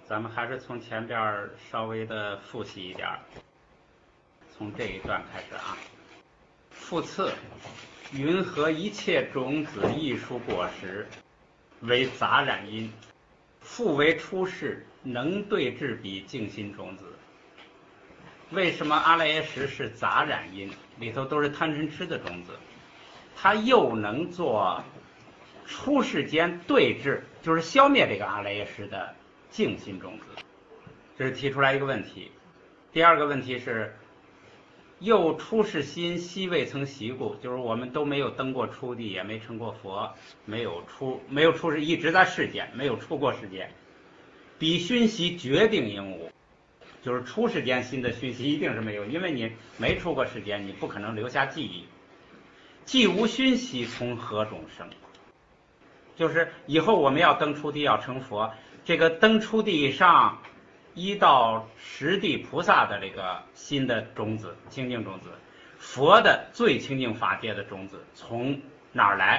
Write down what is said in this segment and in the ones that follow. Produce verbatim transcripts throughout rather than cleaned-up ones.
咱们还是从前边稍微的复习一点，从这一段开始啊。复次，云何一切种子艺术果实为杂染因，复为出世能对治彼净心种子。为什么阿赖耶识是杂染因？里头都是贪嗔痴的种子，它又能做出世间对治，就是消灭这个阿赖耶识的净心种子。这是提出来一个问题。第二个问题是，又出世心悉未曾习故，就是我们都没有登过初地，也没成过佛，没有出没有出世，一直在世间，没有出过世间。彼熏习决定应无，就是出世间心的熏习一定是没有，因为你没出过世间，你不可能留下记忆。既无熏习，从何种生？就是以后我们要登初地，要成佛，这个登初地上一到十地菩萨的这个心的种子，清净种子，佛的最清净法界的种子从哪儿来？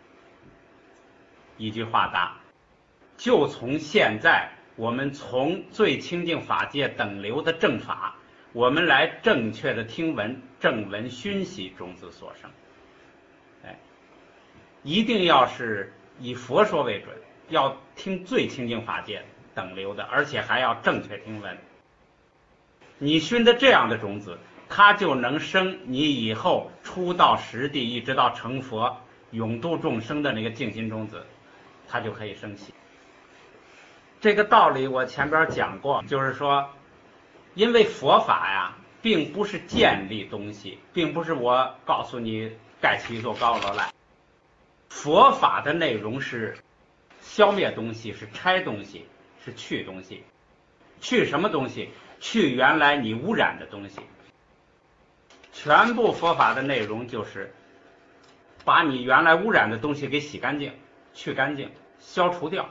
一句话答，就从现在我们从最清净法界等流的正法，我们来正确的听闻正闻熏习种子所生。哎，一定要是以佛说为准，要听最清净法界等流的，而且还要正确听闻。你熏的这样的种子，它就能生你以后出到十地一直到成佛永度众生的那个净心种子，它就可以生起。这个道理我前边讲过，就是说因为佛法呀并不是建立东西，并不是我告诉你盖起一座高楼来，佛法的内容是消灭东西，是拆东西，是去东西。去什么东西？去原来你污染的东西。全部佛法的内容就是把你原来污染的东西给洗干净，去干净，消除掉。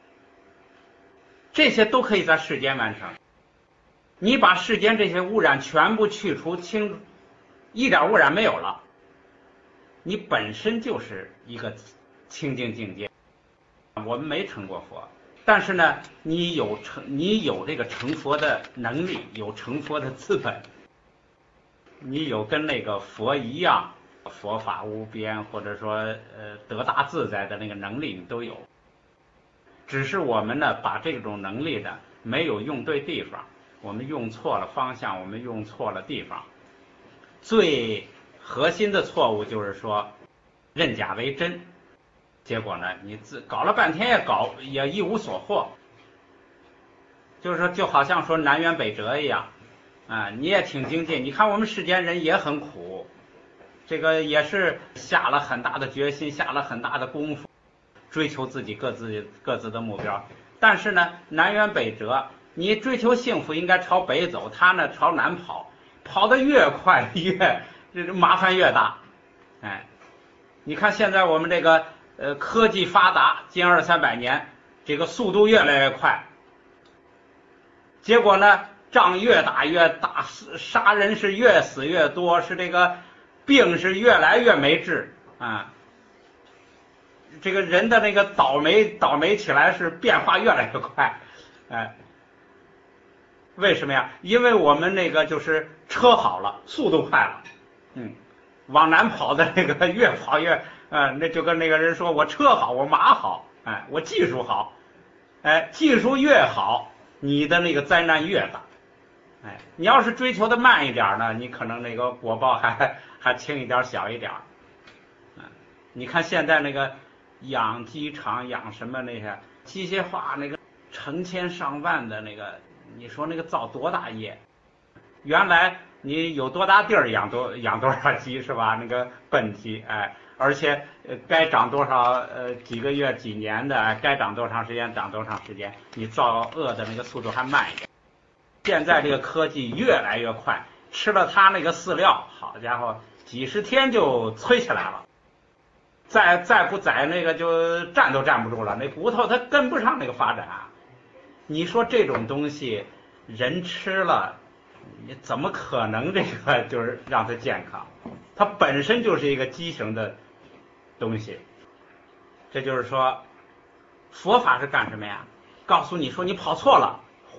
这些都可以在世间完成。你把世间这些污染全部去除清，一点污染没有了，你本身就是一个清净境界。我们没成过佛，但是呢，你有成，你有这个成佛的能力，有成佛的资本，你有跟那个佛一样，佛法无边，或者说呃得大自在的那个能力，你都有。只是我们呢，把这种能力呢没有用对地方，我们用错了方向，我们用错了地方。最核心的错误就是说认假为真。结果呢，你自搞了半天也搞也一无所获，就是说，就好像说南辕北辙一样，啊，你也挺精进。你看我们世间人也很苦，这个也是下了很大的决心，下了很大的功夫，追求自己各自各自的目标。但是呢，南辕北辙，你追求幸福应该朝北走，他呢朝南跑，跑得越快越这麻烦越大。哎，你看现在我们这个。呃，科技发达，近二三百年，这个速度越来越快。结果呢，仗越打越大，杀人是越死越多，是这个病是越来越没治啊。这个人的那个倒霉倒霉起来是变化越来越快，哎，为什么呀？因为我们那个就是车好了，速度快了，嗯，往南跑的那个越跑越。啊、嗯，那就跟那个人说，我车好，我马好，哎，我技术好，哎，技术越好，你的那个灾难越大，哎，你要是追求的慢一点呢，你可能那个果报还还轻一点，小一点，嗯，你看现在那个养鸡场养什么那些机械化那个成千上万的那个，你说那个造多大业？原来你有多大地儿养多养多少鸡是吧？那个笨鸡，哎。而且呃，该长多少呃几个月几年的，该长多长时间长多长时间，你造恶的那个速度还慢一点。现在这个科技越来越快，吃了它那个饲料，好家伙，几十天就催起来了。再再不宰那个就站都站不住了，那骨头它跟不上那个发展。你说这种东西人吃了，你怎么可能这个就是让它健康？它本身就是一个畸形的东西。这就是说佛法是干什么呀？告诉你说你跑错了，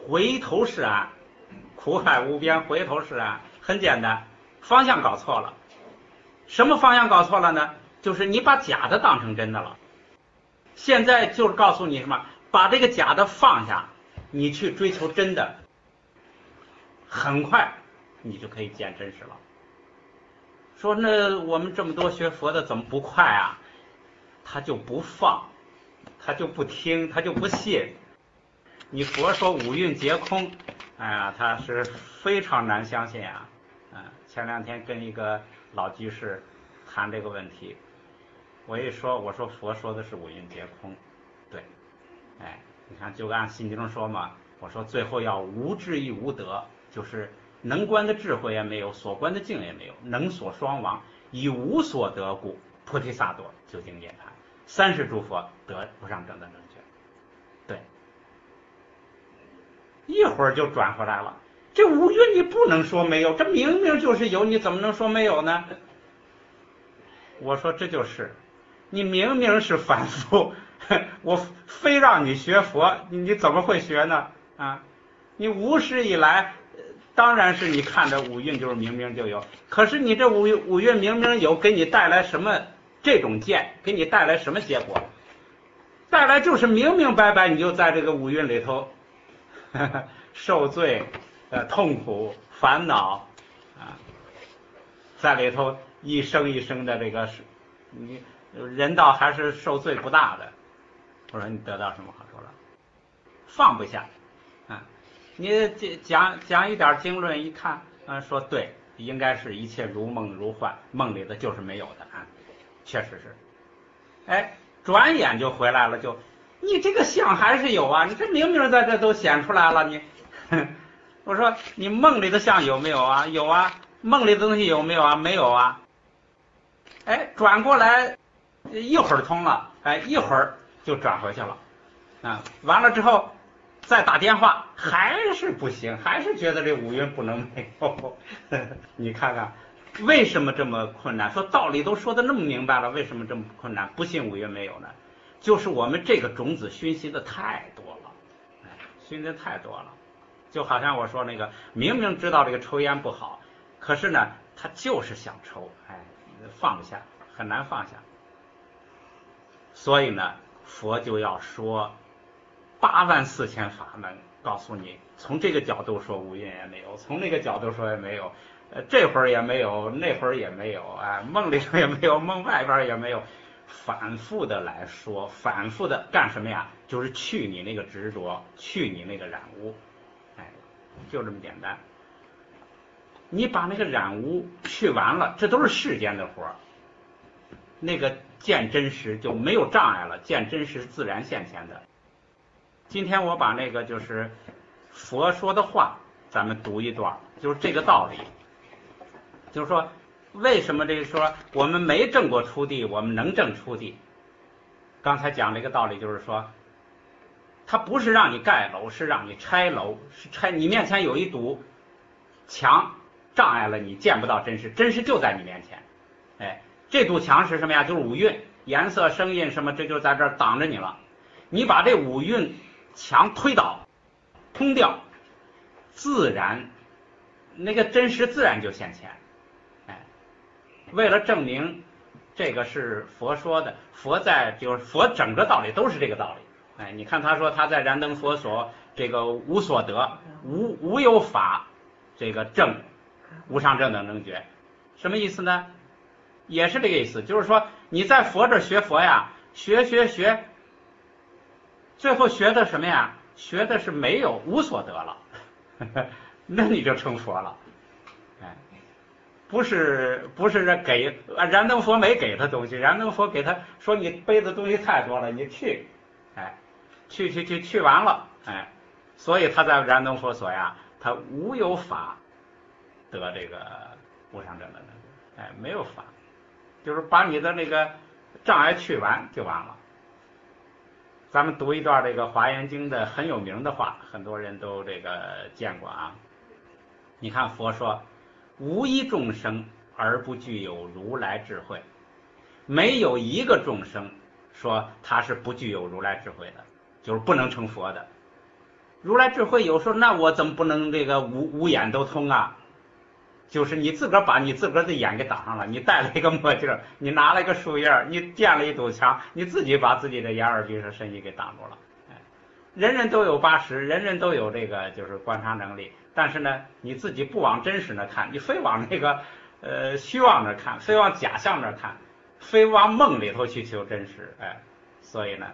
回头是岸，苦海无边，回头是岸，很简单，方向搞错了。什么方向搞错了呢？就是你把假的当成真的了。现在就是告诉你什么，把这个假的放下，你去追求真的，很快你就可以见真实了。说那我们这么多学佛的怎么不快啊？他就不放，他就不听，他就不信。你佛说五蕴皆空，哎呀，他是非常难相信啊。嗯，前两天跟一个老居士谈这个问题，我一说，我说佛说的是五蕴皆空，对，哎，你看就按心经说嘛，我说最后要无智亦无得，就是能观的智慧也没有，所观的境也没有，能所双亡，以无所得故，菩提萨埵究竟涅槃，三世诸佛得无上正等正觉。对，一会儿就转回来了。这五蕴你不能说没有，这明明就是有，你怎么能说没有呢？我说这就是，你明明是凡夫，我非让你学佛，你你怎么会学呢？啊，你无始以来，当然是你看着五蕴就是明明就有，可是你这五五蕴明明有，给你带来什么这种见，给你带来什么结果？带来就是明明白白你就在这个五蕴里头呵呵受罪、呃痛苦、烦恼啊，在里头一生一生的这个你人道还是受罪不大的。我说你得到什么好处了？放不下啊！你讲讲一点经论一看，啊，说对，应该是一切如梦如幻，梦里的就是没有的啊，确实是。哎，转眼就回来了，就你这个相还是有啊，你这明明在这都显出来了，你，我说你梦里的相有没有啊？有啊，梦里的东西有没有啊？没有啊。哎，转过来一会儿通了，哎，一会儿就转回去了，啊，完了之后再打电话还是不行，还是觉得这五蕴不能没有。你看看为什么这么困难？说道理都说的那么明白了，为什么这么困难？不信五蕴没有呢？就是我们这个种子熏习的太多了，哎，熏的太多了。就好像我说那个，明明知道这个抽烟不好，可是呢，他就是想抽，哎，放不下，很难放下。所以呢，佛就要说八万四千法门，告诉你，从这个角度说五蕴也没有，从那个角度说也没有，呃，这会儿也没有，那会儿也没有，哎，梦里头也没有，梦外边也没有，反复的来说，反复的干什么呀？就是去你那个执着，去你那个染污，哎，就这么简单。你把那个染污去完了，这都是世间的活儿。那个见真实就没有障碍了，见真实自然现前的。今天我把那个就是佛说的话，咱们读一段，就是这个道理。就是说，为什么这个说我们没证过初地，我们能证初地？刚才讲这个道理，就是说，它不是让你盖楼，是让你拆楼，是拆你面前有一堵墙，障碍了你见不到真实，真实就在你面前。哎，这堵墙是什么呀？就是五蕴，颜色、声音什么，这就在这儿挡着你了。你把这五蕴墙推倒，通掉，自然那个真实自然就现前。哎，为了证明这个是佛说的，佛在就是佛整个道理都是这个道理。哎，你看他说他在燃灯佛所这个无所得，无无有法，这个正无上正等正觉，什么意思呢？也是这个意思，就是说你在佛这学佛呀，学学学，最后学的什么呀？学的是没有无所得了，那你就成佛了。哎，不是不是给燃灯佛没给他东西，燃灯佛给他说你背的东西太多了，你去，哎，去去去去完了，哎，所以他在燃灯佛所呀，他无有法得这个无上正等正觉，哎，没有法。就是把你的那个障碍去完就完了。咱们读一段这个《华严经》的很有名的话，很多人都这个见过啊。你看佛说，无一众生而不具有如来智慧，没有一个众生说他是不具有如来智慧的，就是不能成佛的。 如来智慧有时候，那我怎么不能这个五五眼都通啊？就是你自个儿把你自个儿的眼给挡上了，你戴了一个墨镜，你拿了一个树叶，你垫了一堵墙，你自己把自己的眼耳鼻舌身意给挡住了。哎，人人都有八识，人人都有这个就是观察能力，但是呢，你自己不往真实那看，你非往那个呃虚妄那看，非往假象那看，非往梦里头去求真实。哎，所以呢，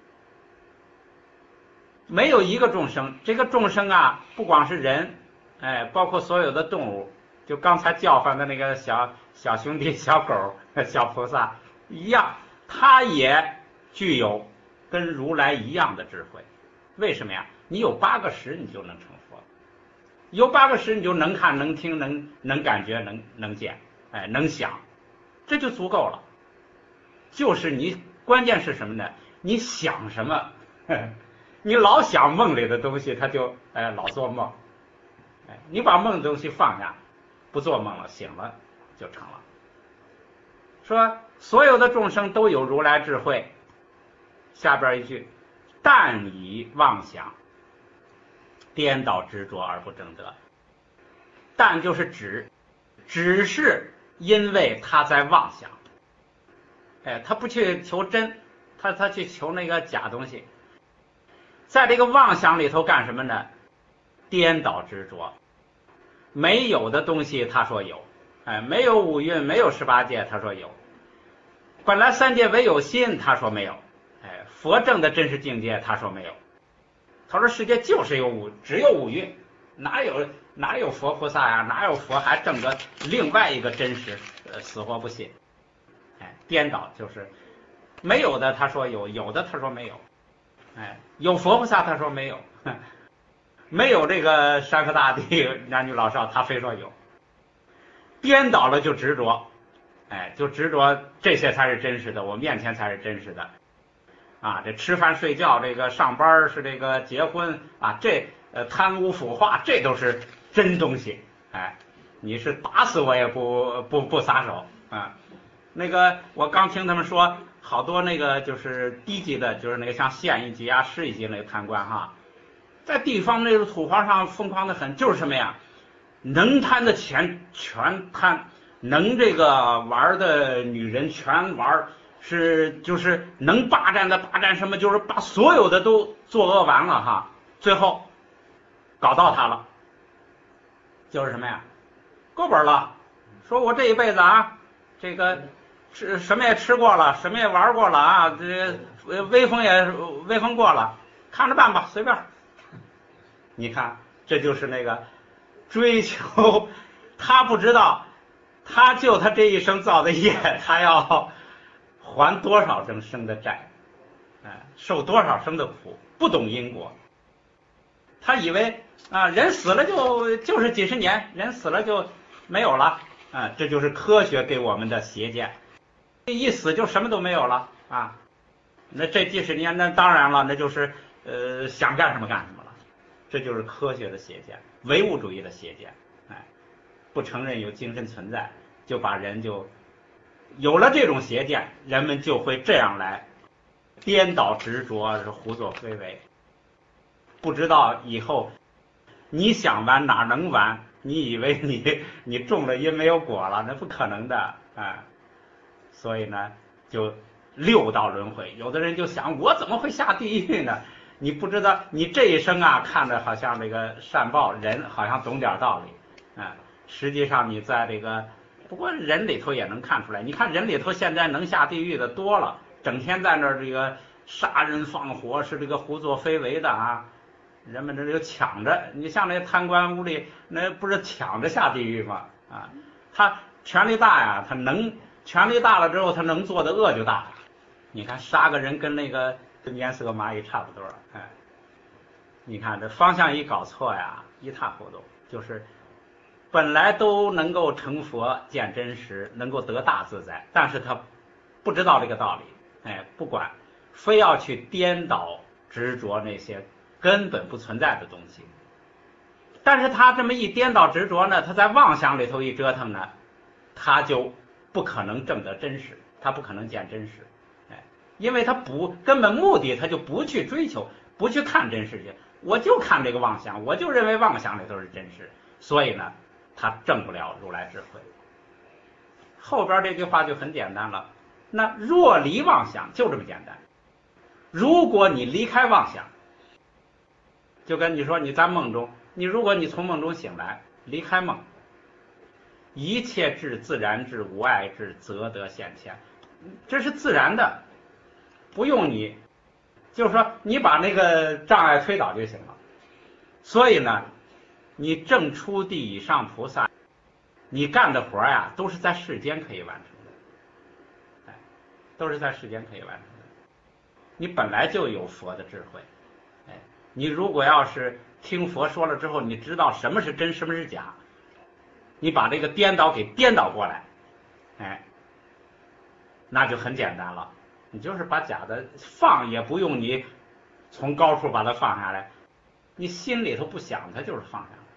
没有一个众生，这个众生啊，不光是人，哎，包括所有的动物。就刚才叫唤的那个小小兄弟、小狗、小菩萨一样，他也具有跟如来一样的智慧。为什么呀？你有八个识，你就能成佛；有八个识，你就能看、能听、能能感觉、能能见，哎，能想，这就足够了。就是你关键是什么呢？你想什么？你老想梦里的东西，他就哎老做梦。哎，你把梦的东西放下。不做梦了，醒了就成了。说所有的众生都有如来智慧，下边一句，但以妄想颠倒执着而不正得。但就是只，只是因为他在妄想，哎，他不去求真，他他去求那个假东西，在这个妄想里头干什么呢？颠倒执着。没有的东西他说有，哎，没有五蕴，没有十八界，他说有。本来三界唯有心，他说没有。哎，佛正的真实境界，他说没有。他说世界就是有五，只有五蕴，哪有哪有佛菩萨呀？哪有佛还证得另外一个真实？呃，死活不信。哎，颠倒就是没有的，他说有；有的他说没有。哎，有佛菩萨，他说没有。没有这个山河大地男女老少，他非说有。颠倒了就执着，哎，就执着这些才是真实的，我面前才是真实的。啊，这吃饭睡觉，这个上班是这个结婚啊，这呃贪污腐化，这都是真东西。哎，你是打死我也不不不撒手啊。那个我刚听他们说，好多那个就是低级的，就是那个像县一级啊、市一级那个贪官哈。在地方那个土皇上疯狂的很，就是什么呀？能贪的钱全贪，能这个玩的女人全玩，是就是能霸占的霸占什么，就是把所有的都作恶完了哈。最后搞到他了，就是什么呀？够本了，说我这一辈子啊，这个吃什么也吃过了，什么也玩过了啊，这威风也威风过了，看着办吧，随便。你看，这就是那个追求，他不知道，他就他这一生造的业，他要还多少生生的债，哎，受多少生的苦，不懂因果。他以为啊，人死了就就是几十年，人死了就没有了啊，这就是科学给我们的邪见。一死就什么都没有了啊，那这几十年那当然了，那就是呃想干什么干什么了。这就是科学的邪见，唯物主义的邪见，哎，不承认有精神存在，就把人就有了这种邪见，人们就会这样来颠倒执着，是胡作非为。不知道以后你想完哪能完？你以为你你种了因没有果了，那不可能的，哎，所以呢，就六道轮回。有的人就想，我怎么会下地狱呢？你不知道，你这一生啊，看着好像这个善报，人好像懂点道理，啊，实际上你在这个，不过人里头也能看出来。你看人里头现在能下地狱的多了，整天在那儿这个杀人放火，是这个胡作非为的啊，人们这就抢着。你像那贪官污吏，那不是抢着下地狱吗？啊，他权力大呀，他能权力大了之后，他能做的恶就大了。你看杀个人跟那个。跟碾死个蚂蚁差不多，哎，你看这方向一搞错呀，一塌糊涂。就是本来都能够成佛见真实，能够得大自在，但是他不知道这个道理，哎，不管，非要去颠倒执着那些根本不存在的东西。但是他这么一颠倒执着呢，他在妄想里头一折腾呢，他就不可能证得真实，他不可能见真实。因为他不根本目的，他就不去追求，不去看真世界， 我就看这个妄想，我就认为妄想里头是真实，所以呢，他证不了如来智慧。后边这句话就很简单了，那若离妄想就这么简单。如果你离开妄想，就跟你说你在梦中，你如果你从梦中醒来，离开梦，一切智自然智无碍智则得现前，这是自然的，不用你，就是说你把那个障碍推倒就行了。所以呢，你正出地以上菩萨，你干的活呀，都是在世间可以完成的，哎，都是在世间可以完成的。你本来就有佛的智慧，哎，你如果要是听佛说了之后，你知道什么是真，什么是假，你把这个颠倒给颠倒过来，哎，那就很简单了。你就是把假的放，也不用你从高处把它放下来，你心里头不想它就是放下来。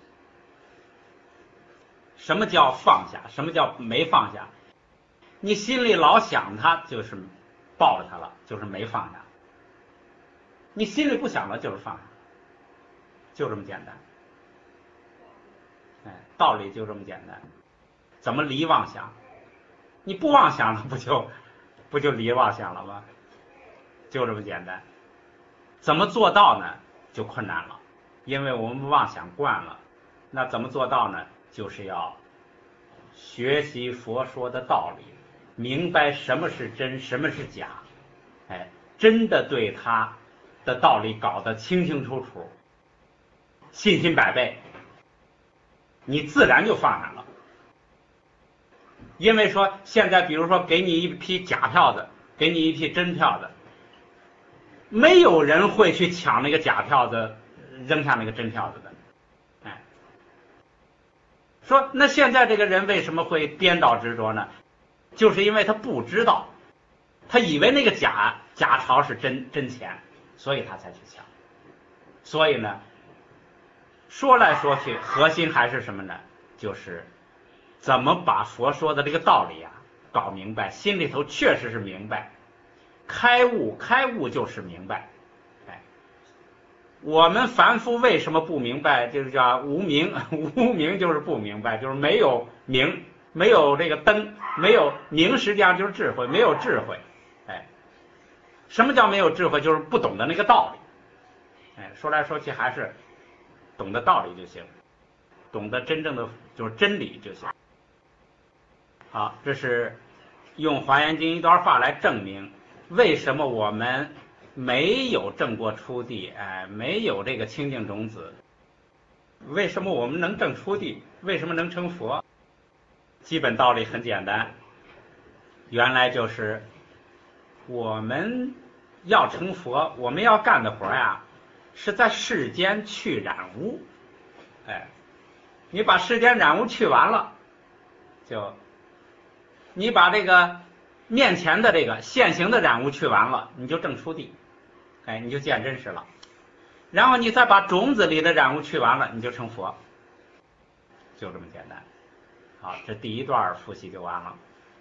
什么叫放下？什么叫没放下？你心里老想它，就是抱着它了，就是没放下。你心里不想了，就是放下，就这么简单。哎，道理就这么简单。怎么离妄想？你不妄想了，不就不就离妄想了吗？就这么简单。怎么做到呢？就困难了，因为我们妄想惯了。那怎么做到呢？就是要学习佛说的道理，明白什么是真，什么是假，哎，真的对他的道理搞得清清楚楚，信心百倍，你自然就放下了。因为说现在比如说给你一批假票子，给你一批真票子，没有人会去抢那个假票子，扔下那个真票子的。哎，说那现在这个人为什么会颠倒执着呢？就是因为他不知道，他以为那个假假钞是真真钱，所以他才去抢。所以呢，说来说去，核心还是什么呢？就是怎么把佛说的这个道理啊搞明白，心里头确实是明白，开悟，开悟就是明白。哎，我们凡夫为什么不明白？就是叫无明，无明就是不明白，就是没有明，没有这个灯，没有明，实际上就是智慧，没有智慧。哎，什么叫没有智慧？就是不懂得那个道理。哎，说来说去还是懂得道理就行，懂得真正的就是真理就行。好，这是用《华严经》一段话来证明为什么我们没有证过初地，哎，没有这个清净种子，为什么我们能证初地，为什么能成佛？基本道理很简单，原来就是我们要成佛，我们要干的活呀，是在世间去染污。哎，你把世间染污去完了，就你把这个面前的这个现行的染污去完了，你就证初地，哎，你就见真实了。然后你再把种子里的染污去完了，你就成佛，就这么简单。好，这第一段复习就完了。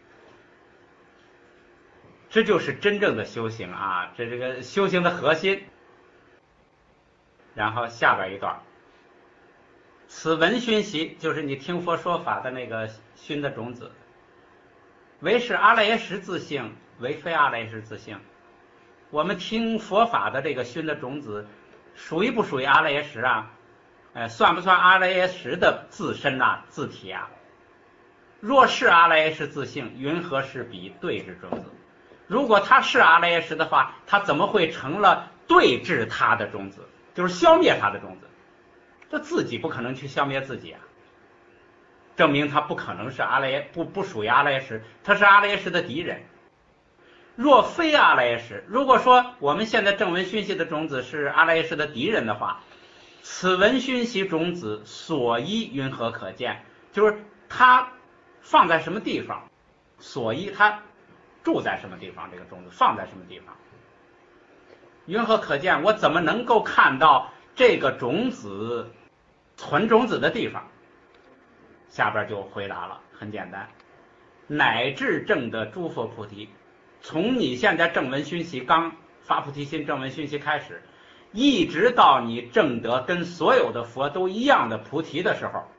这就是真正的修行啊，这这个修行的核心。然后下边一段，此闻熏习，就是你听佛说法的那个熏的种子，为是阿赖耶识自性，为非阿赖耶识自性。我们听佛法的这个熏的种子，属于不属于阿赖耶识啊？呃，算不算阿赖耶识的自身啊、自体啊？若是阿赖耶识自性，云何是彼对治种子？如果它是阿赖耶识的话，它怎么会成了对治它的种子？就是消灭它的种子，这自己不可能去消灭自己啊，证明它不可能是阿赖耶，不不属于阿赖耶识，它是阿赖耶识的敌人。若非阿赖耶识，如果说我们现在正闻熏习的种子是阿赖耶识的敌人的话，此闻熏习种子所依云何可见？就是它放在什么地方，所依它住在什么地方，这个种子放在什么地方，云何可见？我怎么能够看到这个种子存种子的地方？下边就回答了，很简单，乃至证的诸佛菩提，从你现在正闻熏习刚发菩提心正闻熏习开始， 一直到你证得跟所有的佛都一样的菩提的时候，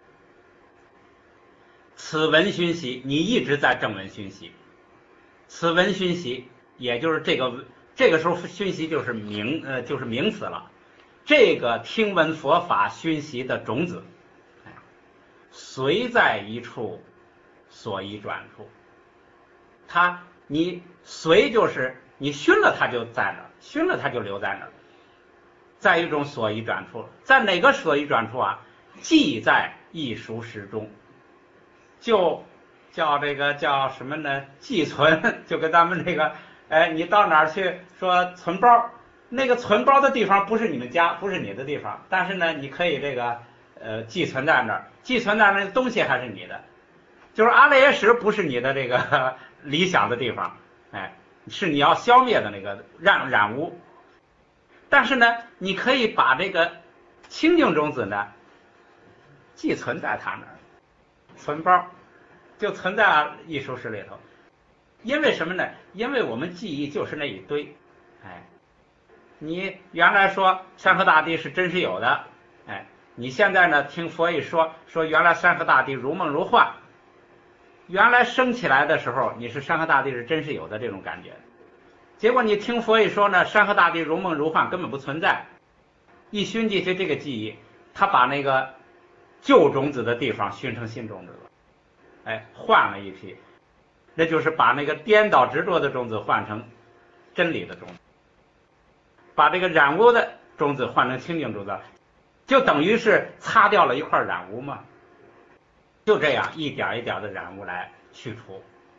此文熏习，你一直在正文熏习。此文熏习，也就是这个这个时候熏习就是名呃就是名词了。这个听闻佛法熏习的种子，随在一处，所依转处。它你随就是你熏了它就在那儿，熏了它就留在那儿。在一种所依转处，在哪个所依转处啊？即在一熟时中，就叫这个叫什么呢？寄存，就跟咱们这个，哎，你到哪儿去说存包，那个存包的地方不是你们家，不是你的地方，但是呢，你可以这个呃寄存在那儿，寄存在那儿东西还是你的，就是阿赖耶识不是你的这个理想的地方，哎，是你要消灭的那个染染污。但是呢，你可以把这个清净种子呢寄存在它那儿，存包就存在艺术室里头。因为什么呢？因为我们记忆就是那一堆，哎，你原来说山河大地是真实有的，哎，你现在呢听佛一说，说原来山河大地如梦如幻，原来升起来的时候你是山河大地是真实有的这种感觉。结果你听佛一说呢，山河大地如梦如幻，根本不存在。一熏进去这个记忆，他把那个旧种子的地方熏成新种子了，哎，换了一批，那就是把那个颠倒执着的种子换成真理的种子，把这个染污的种子换成清净种子，就等于是擦掉了一块染污嘛。就这样一点一点的染污来去除。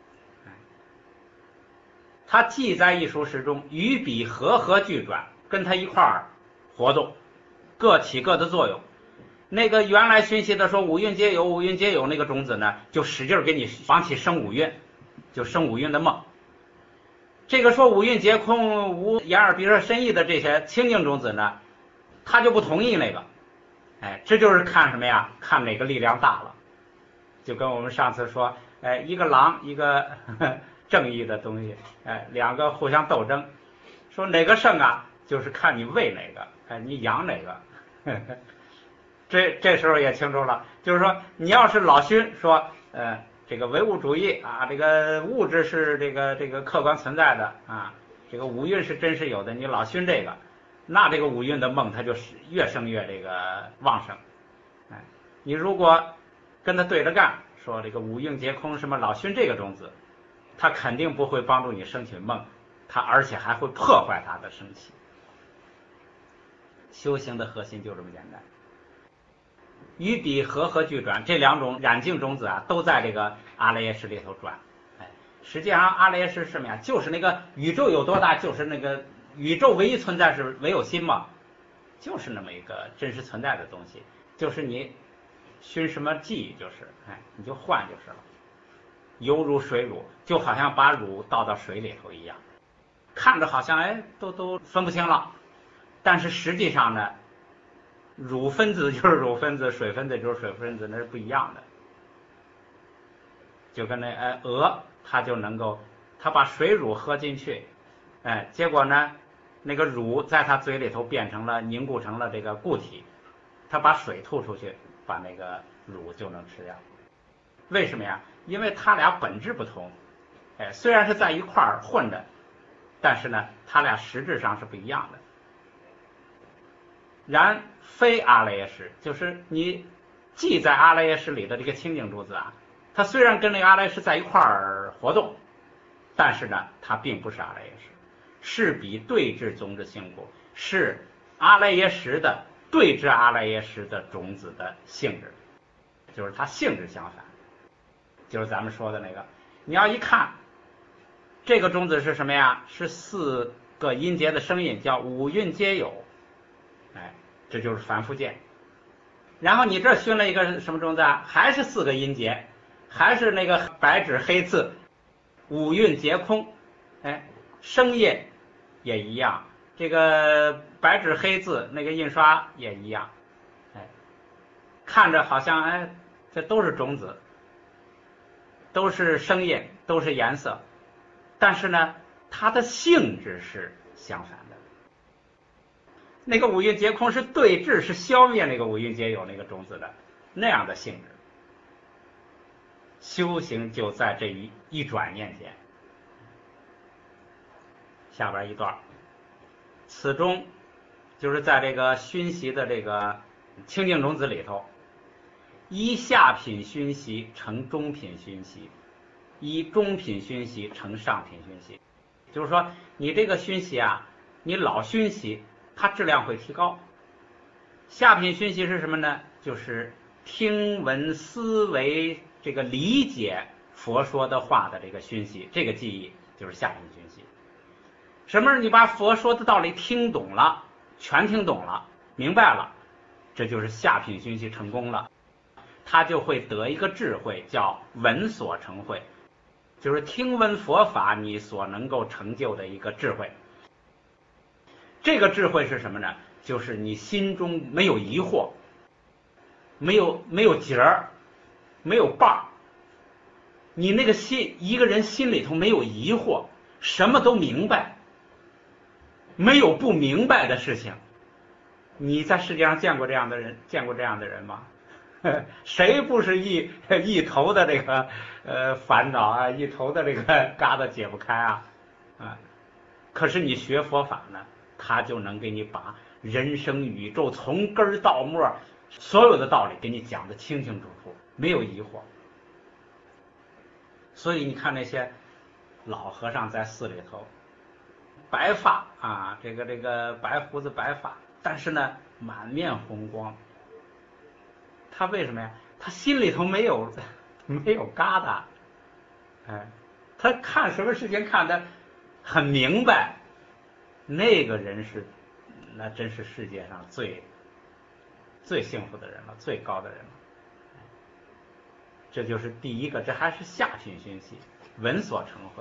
它既在一熟时中，与彼和合俱转，跟它一块儿活动，各起各的作用。那个原来熏习的说五蕴皆有，五蕴皆有那个种子呢，就使劲给你往起生五蕴，就生五蕴的梦。这个说五蕴皆空，无眼耳鼻舌身意的这些清净种子呢，他就不同意那个。哎，这就是看什么呀？看哪个力量大了。就跟我们上次说，哎，一个狼，一个呵呵正义的东西，哎，两个互相斗争，说哪个胜啊？就是看你喂哪个，哎，你养哪个。呵呵这这时候也清楚了，就是说你要是老熏说，呃，这个唯物主义啊，这个物质是这个这个客观存在的啊，这个五蕴是真实有的，你老熏这个，那这个五蕴的梦它就是越生越这个旺盛。哎，你如果跟他对着干，说这个五蕴皆空，什么老熏这个种子，它肯定不会帮助你升起梦，它而且还会破坏它的升起。修行的核心就这么简单。与彼和合俱转，这两种染净种子啊，都在这个阿赖耶识里头转。哎，实际上阿赖耶识是什么呀？就是那个宇宙有多大，就是那个宇宙唯一存在是唯有心嘛，就是那么一个真实存在的东西。就是你熏什么记忆，就是哎，你就换就是了。犹如水乳，就好像把乳倒到水里头一样，看着好像哎都都分不清了，但是实际上呢，乳分子就是乳分子，水分子就是水分子，那是不一样的。就跟那哎鹅，它就能够，它把水乳喝进去，哎，结果呢，那个乳在它嘴里头变成了凝固成了这个固体，它把水吐出去，把那个乳就能吃掉。为什么呀？因为它俩本质不同，哎，虽然是在一块儿混的，但是呢，它俩实质上是不一样的。然非阿赖耶识，就是你既在阿赖耶识里的这个清净种子啊，它虽然跟那个阿赖耶识在一块儿活动，但是呢，它并不是阿赖耶识，是彼对治种子性故，是阿赖耶识的对治阿赖耶识的种子的性质，就是它性质相反，就是咱们说的那个，你要一看，这个种子是什么呀？是四个音节的声音，叫五蕴皆有。哎，这就是凡夫见。然后你这熏了一个什么种子啊？还是四个音节，还是那个白纸黑字，五蕴皆空。哎，声音也一样，这个白纸黑字那个印刷也一样。哎，看着好像哎，这都是种子，都是声音，都是颜色，但是呢，它的性质是相反的。 那个五蕴皆空是对治，是消灭那个五蕴皆有那个种子的那样的性质。修行就在这一一转念间。下边一段，此中就是在这个熏习的这个清净种子里头，依下品熏习成中品熏习，依中品熏习成上品熏习。就是说你这个熏习啊，你老熏习它质量会提高。下品熏习是什么呢？就是听闻思维这个理解佛说的话的这个熏习，这个记忆就是下品熏习。什么是你把佛说的道理听懂了，全听懂了，明白了，这就是下品熏习成功了。他就会得一个智慧，叫闻所成慧，就是听闻佛法你所能够成就的一个智慧。这个智慧是什么呢？就是你心中没有疑惑，没有没有结儿，没有绊儿。你那个心，一个人心里头没有疑惑，什么都明白，没有不明白的事情。你在世界上见过这样的人？见过这样的人吗？谁不是一一头的这个呃烦恼啊，一头的这个疙瘩解不开啊啊！可是你学佛法呢，他就能给你把人生宇宙从根儿到末所有的道理给你讲得清清楚楚，没有疑惑。所以你看那些老和尚在寺里头，白发啊，这个这个白胡子白发，但是呢满面红光。他为什么呀？他心里头没有没有疙瘩，哎，他看什么事情看得很明白。那个人是，那真是世界上最最幸福的人了，最高的人了。这就是第一个，这还是下品熏习，闻所成慧。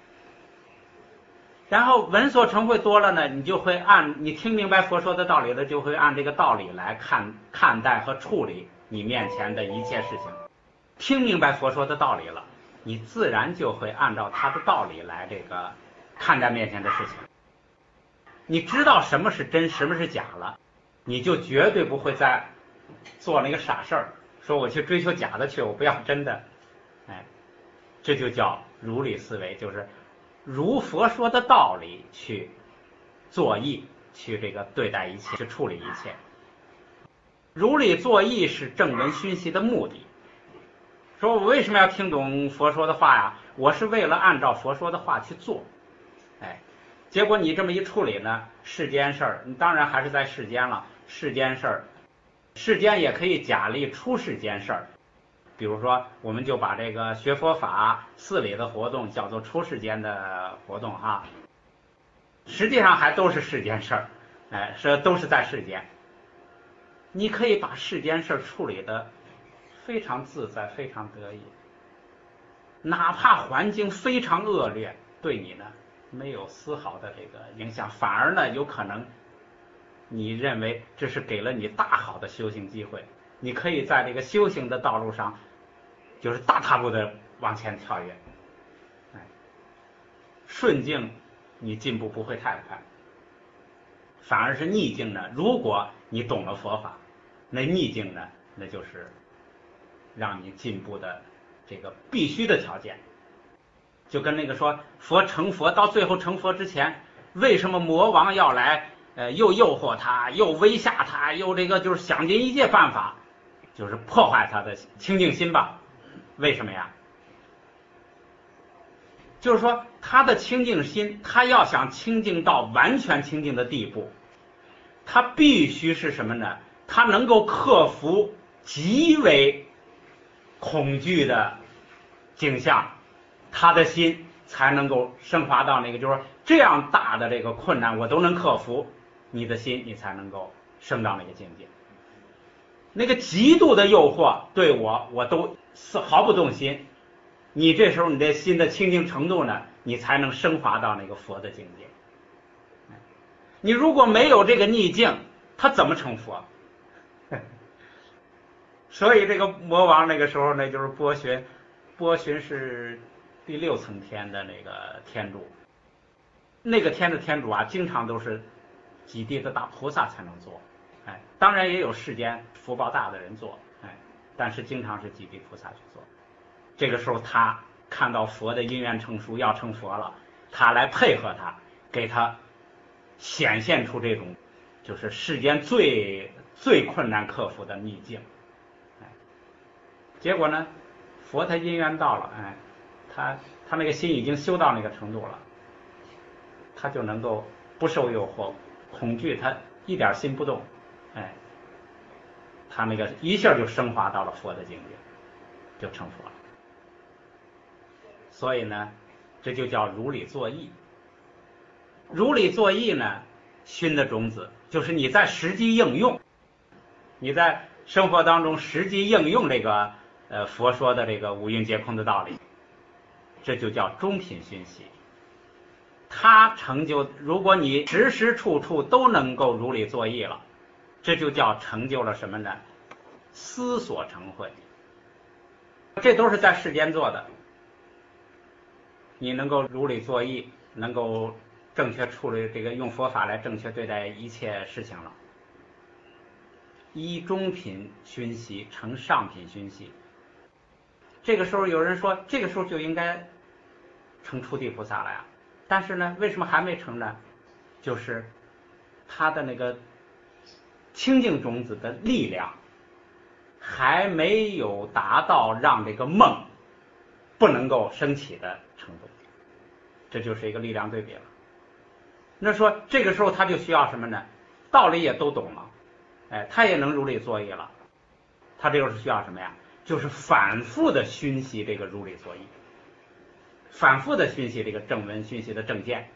然后闻所成慧多了呢，你就会按你听明白佛说的道理了，就会按这个道理来看看待和处理你面前的一切事情。听明白佛说的道理了，你自然就会按照他的道理来这个看待面前的事情。你知道什么是真，什么是假了，你就绝对不会再做那个傻事儿，说我去追求假的去，我不要真的。哎，这就叫如理思维，就是如佛说的道理去作意，去这个对待一切，去处理一切。如理作意是正闻熏习的目的。说我为什么要听懂佛说的话呀？我是为了按照佛说的话去做。哎，结果你这么一处理呢，世间事儿，你当然还是在世间了。世间事儿，世间也可以假立出世间事儿。比如说，我们就把这个学佛法寺里的活动叫做出世间的活动哈，实际上还都是世间事儿，哎，是都是在世间。你可以把世间事儿处理的非常自在，非常得意，哪怕环境非常恶劣，对你呢没有丝毫的这个影响，反而呢有可能你认为这是给了你大好的修行机会，你可以在这个修行的道路上就是大踏步的往前跳跃。哎，顺境你进步不会太快，反而是逆境呢，如果你懂了佛法，那逆境呢，那就是让你进步的这个必须的条件。就跟那个说佛成佛，到最后成佛之前，为什么魔王要来呃又诱惑他，又威吓他，又这个就是想尽一切办法，就是破坏他的清净心吧？为什么呀？就是说他的清净心，他要想清净到完全清净的地步，他必须是什么呢？他能够克服极为恐惧的景象，他的心才能够升华到那个，就是说这样大的这个困难我都能克服，你的心你才能够升到那个境界。那个极度的诱惑对我我都毫不动心，你这时候你的心的清净程度呢，你才能升华到那个佛的境界。你如果没有这个逆境，他怎么成佛？所以这个魔王那个时候呢，就是波旬，波旬是第六层天的那个天主，那个天的天主啊，经常都是极地的大菩萨才能做，哎，当然也有世间福报大的人做，哎，但是经常是极地菩萨去做。这个时候他看到佛的因缘成熟，要成佛了，他来配合他，给他显现出这种就是世间最最困难克服的秘境。哎，结果呢，佛他因缘到了，哎，他他那个心已经修到那个程度了，他就能够不受诱惑，恐惧他一点心不动，哎，他那个一下就升华到了佛的境界，就成佛了。所以呢，这就叫如理作意。如理作意呢，熏的种子就是你在实际应用，你在生活当中实际应用这个呃佛说的这个五蕴皆空的道理，这就叫中品熏习。它成就，如果你时时处处都能够如理作意了，这就叫成就了什么呢？思所成慧。这都是在世间做的，你能够如理作意，能够正确处理这个，用佛法来正确对待一切事情了。依中品熏习成上品熏习，这个时候有人说，这个时候就应该成初地菩萨了呀。但是呢，为什么还没成呢？就是他的那个清净种子的力量还没有达到让这个梦不能够升起的程度，这就是一个力量对比了。那说这个时候他就需要什么呢？道理也都懂了，哎，他也能如理作意了。他这个是需要什么呀？就是反复的熏习这个如理作意，反复的熏习这个正文，熏习的正见。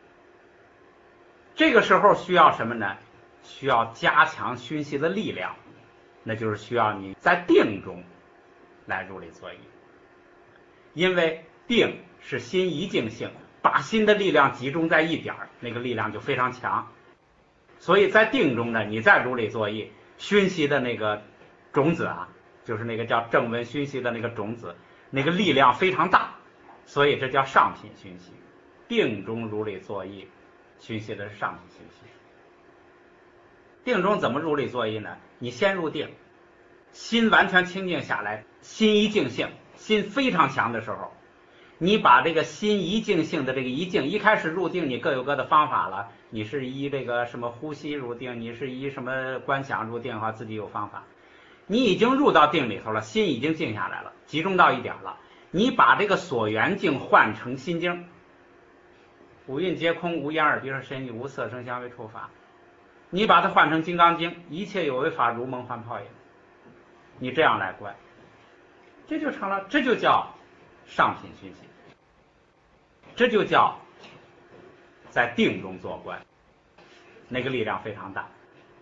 这个时候需要什么呢？需要加强熏习的力量，那就是需要你在定中来如理作意。因为定是心一境性，把心的力量集中在一点儿，那个力量就非常强。所以在定中呢，你再如理作意，熏习的那个种子啊，就是那个叫正文熏习的那个种子，那个力量非常大，所以这叫上品熏习。定中如理作意，熏习的是上品熏习。定中怎么如理作意呢？你先入定，心完全清净下来，心一境性，心非常强的时候，你把这个心一境性的这个一境，一开始入定你各有各的方法了，你是依这个什么呼吸入定，你是依什么观想入定，哈，自己有方法。你已经入到定里头了，心已经静下来了，集中到一点了，你把这个所缘境换成心经，五蕴皆空，无眼耳鼻舌身意，无色声香味触法，你把它换成金刚经，一切有为法如梦幻泡影，你这样来观，这就成了，这就叫上品熏习，这就叫在定中做观，那个力量非常大。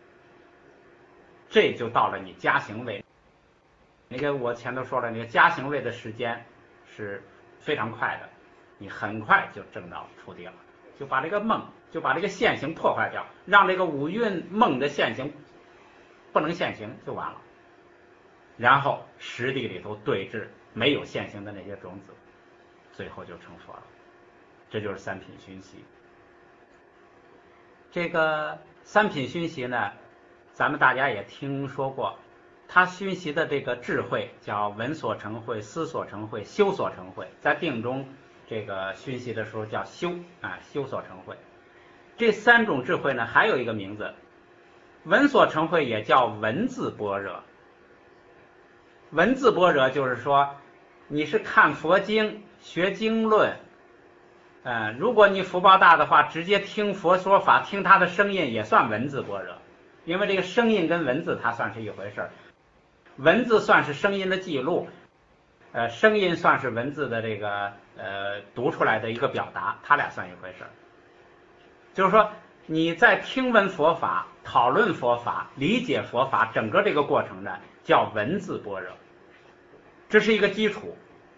这就到了你加行位，那个我前头说了，那个加行位的时间是非常快的，你很快就证到初地了，就把这个梦，就把这个现行破坏掉，让这个五蕴梦的现行不能现行就完了，然后实地里头对治没有现行的那些种子，最后就成佛了。这就是三品熏习。这个三品熏习呢，咱们大家也听说过，他熏习的这个智慧叫闻所成慧、思所成慧、修所成慧。在定中这个熏习的时候叫修啊，修所成慧。这三种智慧呢，还有一个名字，闻所成慧也叫文字般若。文字般若就是说，你是看佛经、学经论，呃，如果你福报大的话，直接听佛说法，听他的声音也算文字般若。因为这个声音跟文字它算是一回事儿，文字算是声音的记录，呃，声音算是文字的这个呃读出来的一个表达，它俩算一回事儿。就是说你在听闻佛法、讨论佛法、理解佛法，整个这个过程呢叫文字般若，这是一个基础。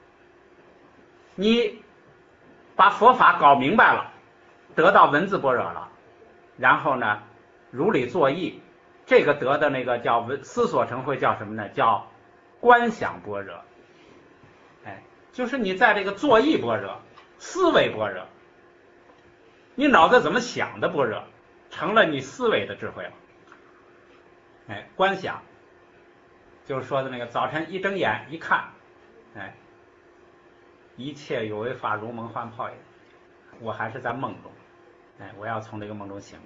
你把佛法搞明白了，得到文字般若了，然后呢如理作意，这个得的那个叫思所成慧，叫什么呢？叫观想般若。哎，就是你在这个作意般若、思维般若，你脑子怎么想的般若， 成了你思维的智慧了。哎，观想，就是说的那个早晨一睁眼一看，哎，一切有为法如梦幻泡影，我还是在梦中，哎，我要从这个梦中醒来。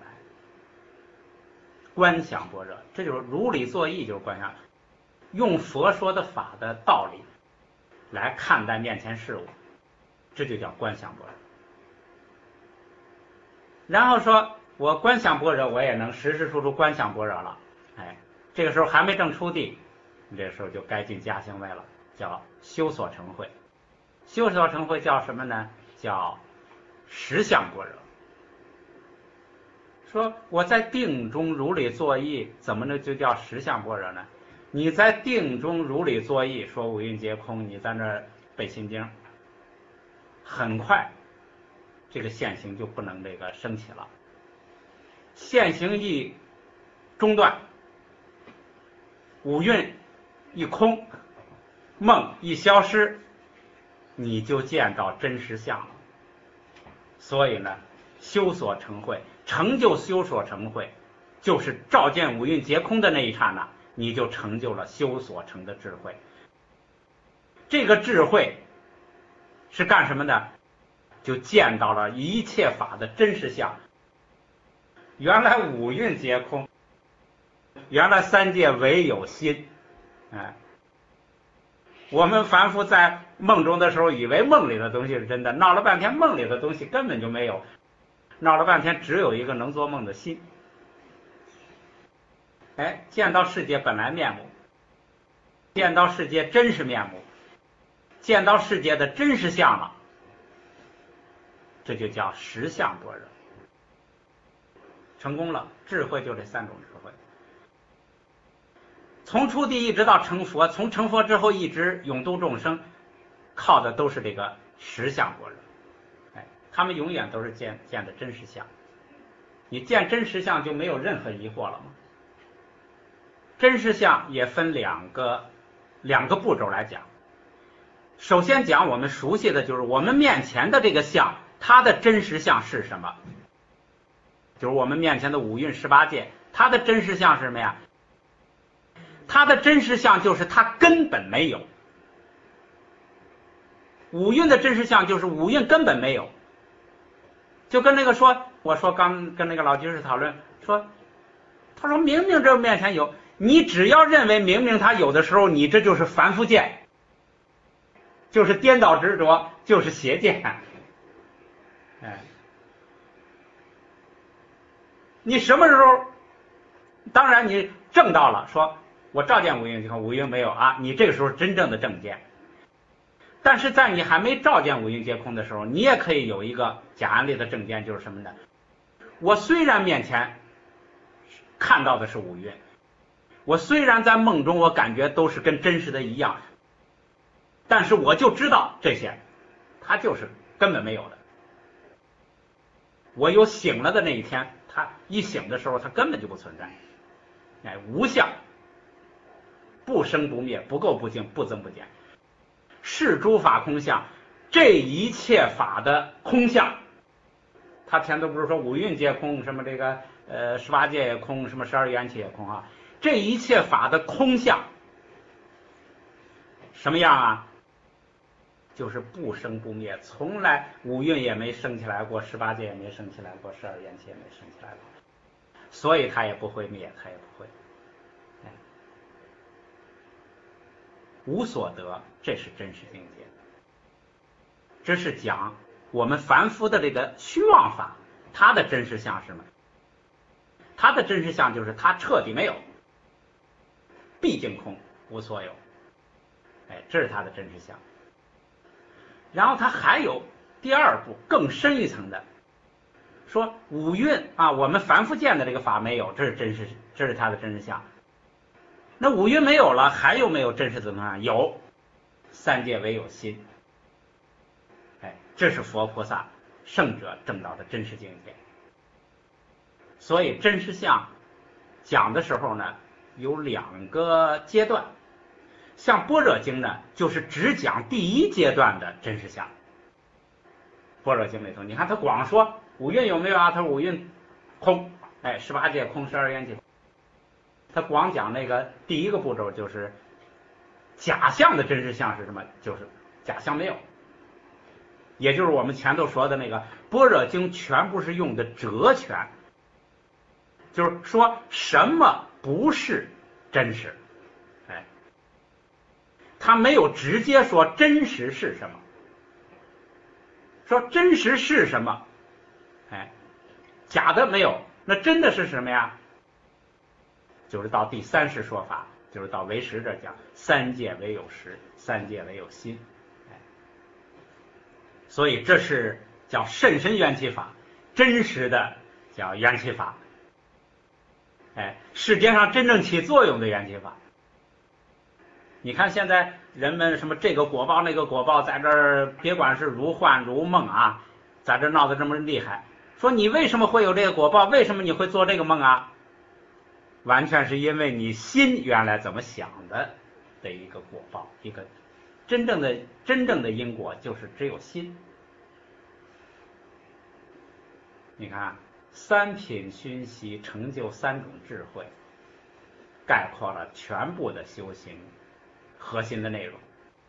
观想般若，这就是如理作意，就是观想，用佛说的法的道理来看待面前事物，这就叫观想般若。然后说我观想般若，我也能时时处处观想般若了。哎，这个时候还没正出地，这个时候就该进加行位了，叫修所成慧。修所成慧叫什么呢？叫实相般若。说我在定中如理作意，怎么呢就叫实相般若呢？你在定中如理作意，说五蕴皆空，你在那儿背心经，很快这个现行就不能这个升起了。现行一中断，五蕴一空，梦一消失，你就见到真实相了。所以呢，修所成慧，成就修所成慧，就是照见五蕴皆空的那一刹那，你就成就了修所成的智慧。这个智慧是干什么的？就见到了一切法的真实相。原来五蕴皆空，原来三界唯有心。哎，我们凡夫在梦中的时候，以为梦里的东西是真的，闹了半天梦里的东西根本就没有，闹了半天只有一个能做梦的心。哎，见到世界本来面目，见到世界真实面目，见到世界的真实相了，这就叫实相般若。成功了，智慧就这三种智慧。从出地一直到成佛，从成佛之后一直永度众生，靠的都是这个实相般若。哎，他们永远都是见见的真实相。你见真实相就没有任何疑惑了吗？真实相也分两个两个步骤来讲。首先讲我们熟悉的就是我们面前的这个相，它的真实相是什么？就是我们面前的五蕴十八界，它的真实相是什么呀？它的真实相就是它根本没有。五蕴的真实相就是五蕴根本没有。就跟那个说，我说刚跟那个老居士讨论说，他说明明这面前有，你只要认为明明它有的时候，你这就是凡夫见，就是颠倒执着，就是邪见。哎，你什么时候？当然你证到了，说我照见五蕴皆空，五蕴没有啊，你这个时候真正的正见。但是在你还没照见五蕴皆空的时候，你也可以有一个假案例的正见，就是什么呢？我虽然面前看到的是五蕴，我虽然在梦中我感觉都是跟真实的一样，但是我就知道这些它就是根本没有的。我有醒了的那一天，它一醒的时候它根本就不存在。哎，无相，不生不灭，不垢不净，不增不减，是诸法空相。这一切法的空相，他前头不是说五蕴皆空，什么这个呃十八界也空，什么十二缘起也空啊？这一切法的空相什么样啊？就是不生不灭，从来五蕴也没升起来过，十八界也没升起来过，十二缘起也没升起来过，所以它也不会灭，它也不会。哎，无所得，这是真实境界。这是讲我们凡夫的这个虚妄法，它的真实相是什么？它的真实相就是它彻底没有，毕竟空，无所有。哎，这是它的真实相。然后它还有第二步更深一层的，说五蕴啊，我们凡夫见的这个法没有，这是真实，这是它的真实相。那五蕴没有了，还有没有真实怎么样？有，三界唯有心。哎，这是佛菩萨圣者证到的真实境界。所以真实相讲的时候呢，有两个阶段。像般若经呢，就是只讲第一阶段的真实相。般若经里头，你看他光说五蕴有没有啊？他说五蕴空， 哎，十八界空，十二缘起。他光讲那个第一个步骤就是假象的真实相是什么？就是假象没有。也就是我们前头说的那个般若经全部是用的哲权，就是说什么不是真实，哎，他没有直接说真实是什么，说真实是什么，哎，假的没有，那真的是什么呀？就是到第三世说法，就是到唯识这讲，三界唯有实，三界唯有心。所以这是叫甚深缘起法，真实的叫缘起法，哎，世界上真正起作用的缘起法。你看现在人们什么这个果报那个果报，在这儿别管是如幻如梦啊，在这闹得这么厉害，说你为什么会有这个果报？为什么你会做这个梦啊？完全是因为你心原来怎么想的的一个果报，一个真正的真正的因果就是只有心。你看三品熏习成就三种智慧，概括了全部的修行核心的内容。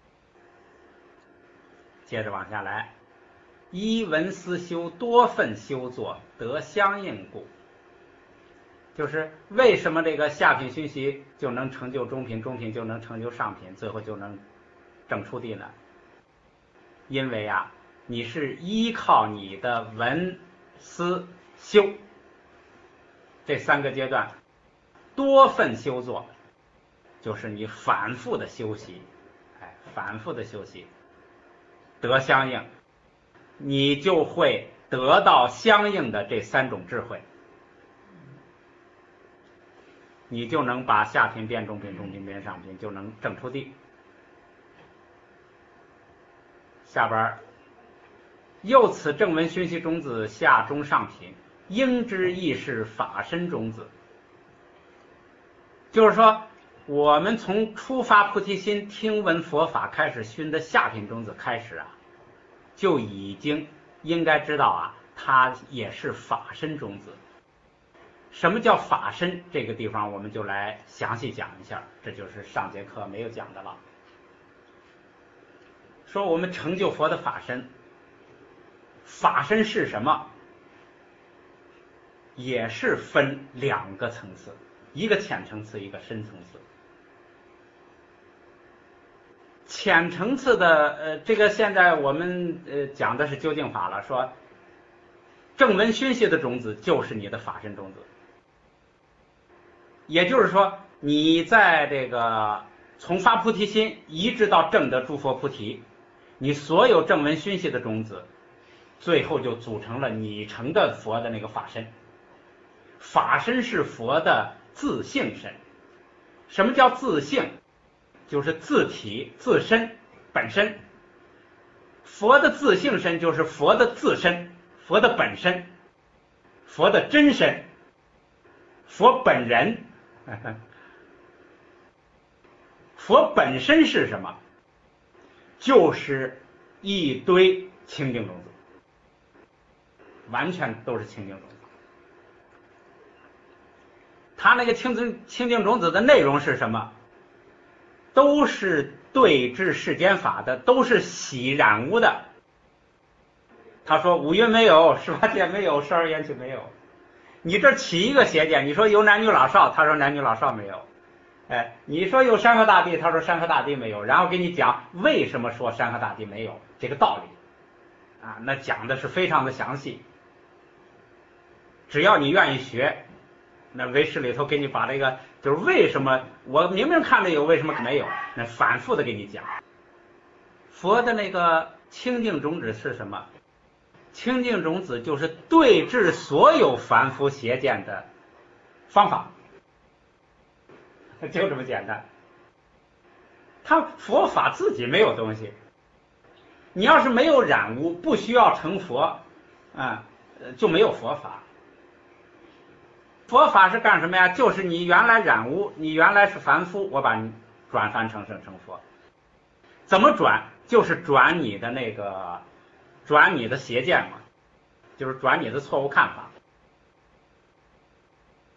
接着往下来，依闻思修多份修作得相应故。就是为什么这个下品熏习就能成就中品，中品就能成就上品，最后就能证出地呢？因为啊，你是依靠你的闻思修这三个阶段多份修作，就是你反复的修习，哎，反复的修习得相应，你就会得到相应的这三种智慧，你就能把下品变中品，中品变上品，就能证出地。下边又此正闻熏习种子下中上品，应知亦是法身种子。就是说我们从初发菩提心听闻佛法开始熏的下品种子开始啊，就已经应该知道啊，它也是法身种子。什么叫法身？这个地方我们就来详细讲一下，这就是上节课没有讲的了。说我们成就佛的法身，法身是什么？也是分两个层次，一个浅层次，一个深层次。浅层次的，呃，这个现在我们呃讲的是究竟法了，说正闻熏习的种子就是你的法身种子。也就是说，你在这个从发菩提心一直到证得诸佛菩提，你所有正闻熏习的种子，最后就组成了你成的佛的那个法身。法身是佛的自性身。什么叫自性？就是自体、自身、本身。佛的自性身就是佛的自身，佛的本身，佛的真身，佛本人。佛本身是什么？就是一堆清净种子，完全都是清净种子。它那个清净清净种子的内容是什么？都是对治世间法的，都是洗染污的。他说五蕴没有，十八界没有，十二缘起没有。你这起一个邪见，你说有男女老少，他说男女老少没有。哎，你说有山河大地，他说山河大地没有，然后给你讲为什么说山河大地没有这个道理啊，那讲的是非常的详细。只要你愿意学，那唯识里头给你把这个就是为什么我明明看着有，为什么没有，那反复的给你讲。佛的那个清净种子是什么？清净种子就是对治所有凡夫邪见的方法，就这么简单。他佛法自己没有东西，你要是没有染污，不需要成佛啊，就没有佛法。佛法是干什么呀？就是你原来染污，你原来是凡夫，我把你转凡成圣成佛。怎么转？就是转你的那个转你的邪见嘛，就是转你的错误看法。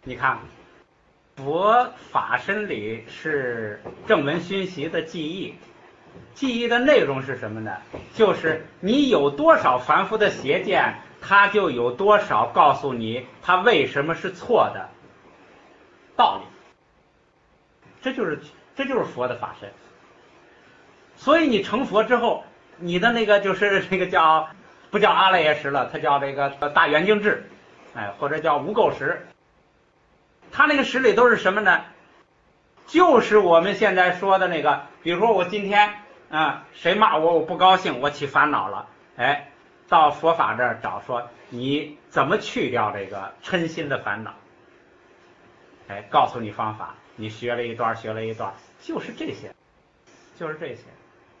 你看，佛法身里是正文熏习的记忆，记忆的内容是什么呢？就是你有多少凡夫的邪见，他就有多少告诉你他为什么是错的道理。这就是这就是佛的法身。所以你成佛之后，你的那个就是那个叫不叫阿赖耶识了，它叫这个大圆镜智，哎，或者叫无垢识。它那个识里都是什么呢？就是我们现在说的那个，比如说我今天啊，谁骂我，我不高兴，我起烦恼了，哎，到佛法这儿找说你怎么去掉这个嗔心的烦恼，哎，告诉你方法，你学了一段，学了一段，就是这些，就是这些，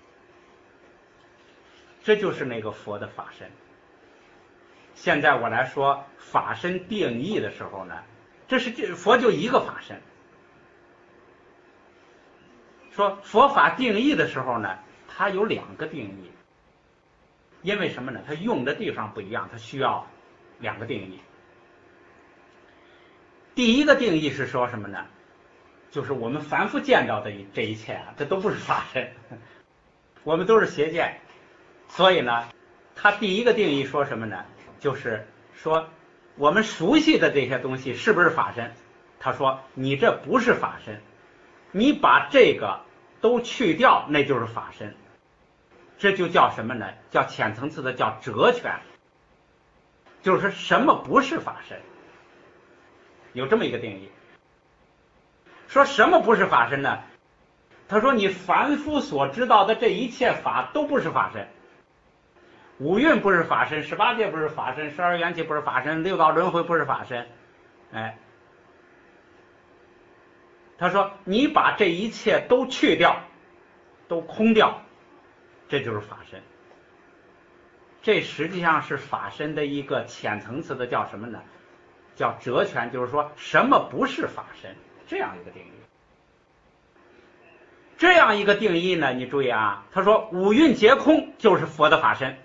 这就是那个佛的法身。现在我来说法身定义的时候呢，这是这佛就一个法身。说佛法定义的时候呢，它有两个定义，因为什么呢？它用的地方不一样，它需要两个定义。第一个定义是说什么呢？就是我们凡夫见到的这一切啊，这都不是法身，我们都是邪见。所以呢，它第一个定义说什么呢？就是说我们熟悉的这些东西是不是法身？他说你这不是法身。你把这个都去掉，那就是法身。这就叫什么呢？叫浅层次的叫折权，就是什么不是法身，有这么一个定义。说什么不是法身呢？他说你凡夫所知道的这一切法都不是法身，五蕴不是法身，十八界不是法身，十二缘起不是法身，六道轮回不是法身，哎。他说你把这一切都去掉，都空掉，这就是法身。这实际上是法身的一个浅层次的叫什么呢？叫折权，就是说什么不是法身，这样一个定义。这样一个定义呢，你注意啊，他说五蕴皆空就是佛的法身。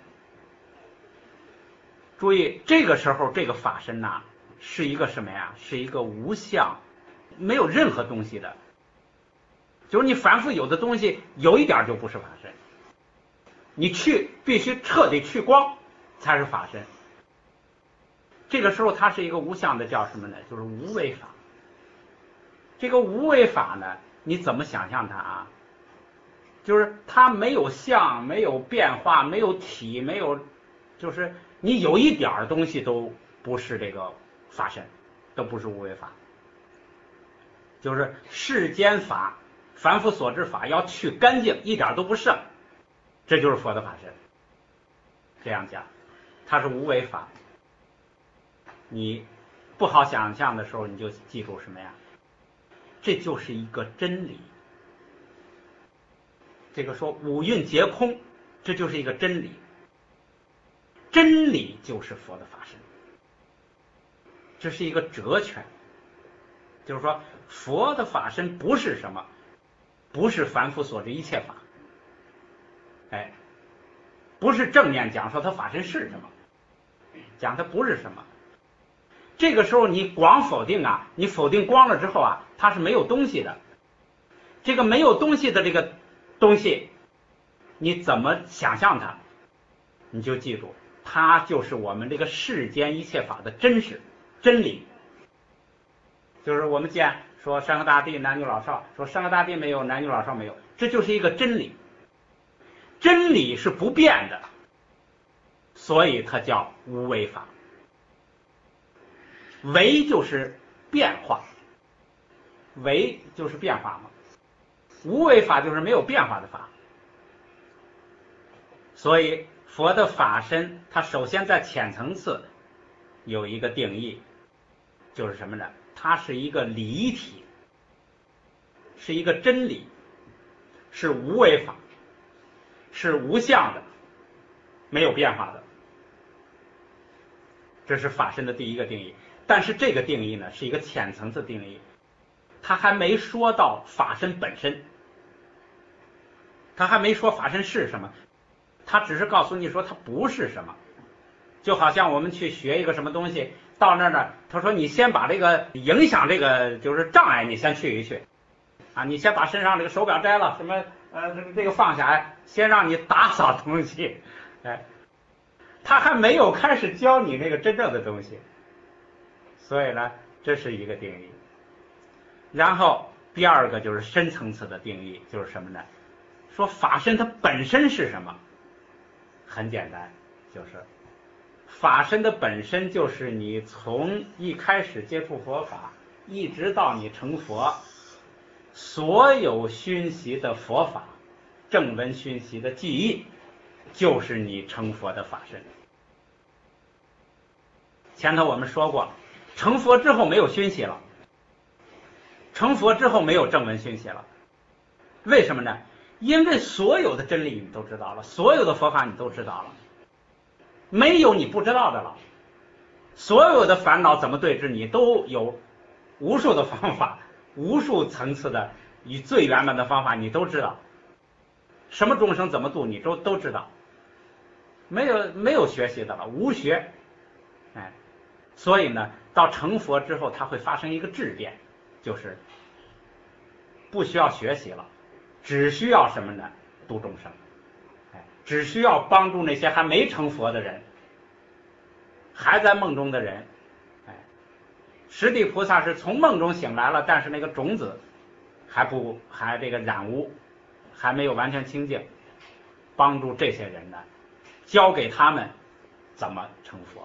注意这个时候这个法身呐、啊，是一个什么呀？是一个无相，没有任何东西的，就是你凡夫有的东西有一点就不是法身，你去必须彻底去光才是法身。这个时候它是一个无相的叫什么呢？就是无为法。这个无为法呢，你怎么想象它啊？就是它没有相，没有变化，没有体，没有，就是你有一点东西都不是这个法身，都不是无为法。就是世间法，凡夫所知法要去干净，一点都不剩，这就是佛的法身。这样讲，它是无为法。你不好想象的时候，你就记住什么呀？这就是一个真理。这个说五蕴皆空，这就是一个真理。真理就是佛的法身，这是一个哲权。就是说佛的法身不是什么，不是凡夫所知一切法，哎，不是正面讲说他法身是什么，讲它不是什么。这个时候你光否定啊，你否定光了之后啊，它是没有东西的。这个没有东西的这个东西，你怎么想象它？你就记住，它就是我们这个世间一切法的真实真理。就是我们见说山河大地男女老少，说山河大地没有，男女老少没有，这就是一个真理。真理是不变的，所以它叫无为法。为就是变化，为就是变化嘛，无为法就是没有变化的法。所以佛的法身，它首先在浅层次有一个定义，就是什么呢？它是一个理体，是一个真理，是无为法，是无相的，没有变化的。这是法身的第一个定义。但是这个定义呢，是一个浅层次定义，他还没说到法身本身，他还没说法身是什么，他只是告诉你说它不是什么。就好像我们去学一个什么东西， 到那儿呢，他说你先把这个影响这个就是障碍你先去一去，啊，你先把身上这个手表摘了，什么呃这个这个放下，先让你打扫东西，哎，他还没有开始教你那个真正的东西，所以呢，这是一个定义。然后第二个就是深层次的定义，就是什么呢？说法身它本身是什么？很简单，就是法身的本身就是你从一开始接触佛法，一直到你成佛，所有熏习的佛法，正文熏习的记忆，就是你成佛的法身。前头我们说过，成佛之后没有熏习了，成佛之后没有正文熏习了，为什么呢？因为所有的真理你都知道了，所有的佛法你都知道了，没有你不知道的了。所有的烦恼怎么对治，你都有无数的方法，无数层次的以最圆满的方法你都知道，什么众生怎么度你都都知道，没有没有学习的了，无学。哎，所以呢，到成佛之后，它会发生一个质变，就是不需要学习了，只需要什么呢？度众生，哎，只需要帮助那些还没成佛的人，还在梦中的人。哎，十地菩萨是从梦中醒来了，但是那个种子还不还这个染污，还没有完全清净，帮助这些人呢，教给他们怎么成佛。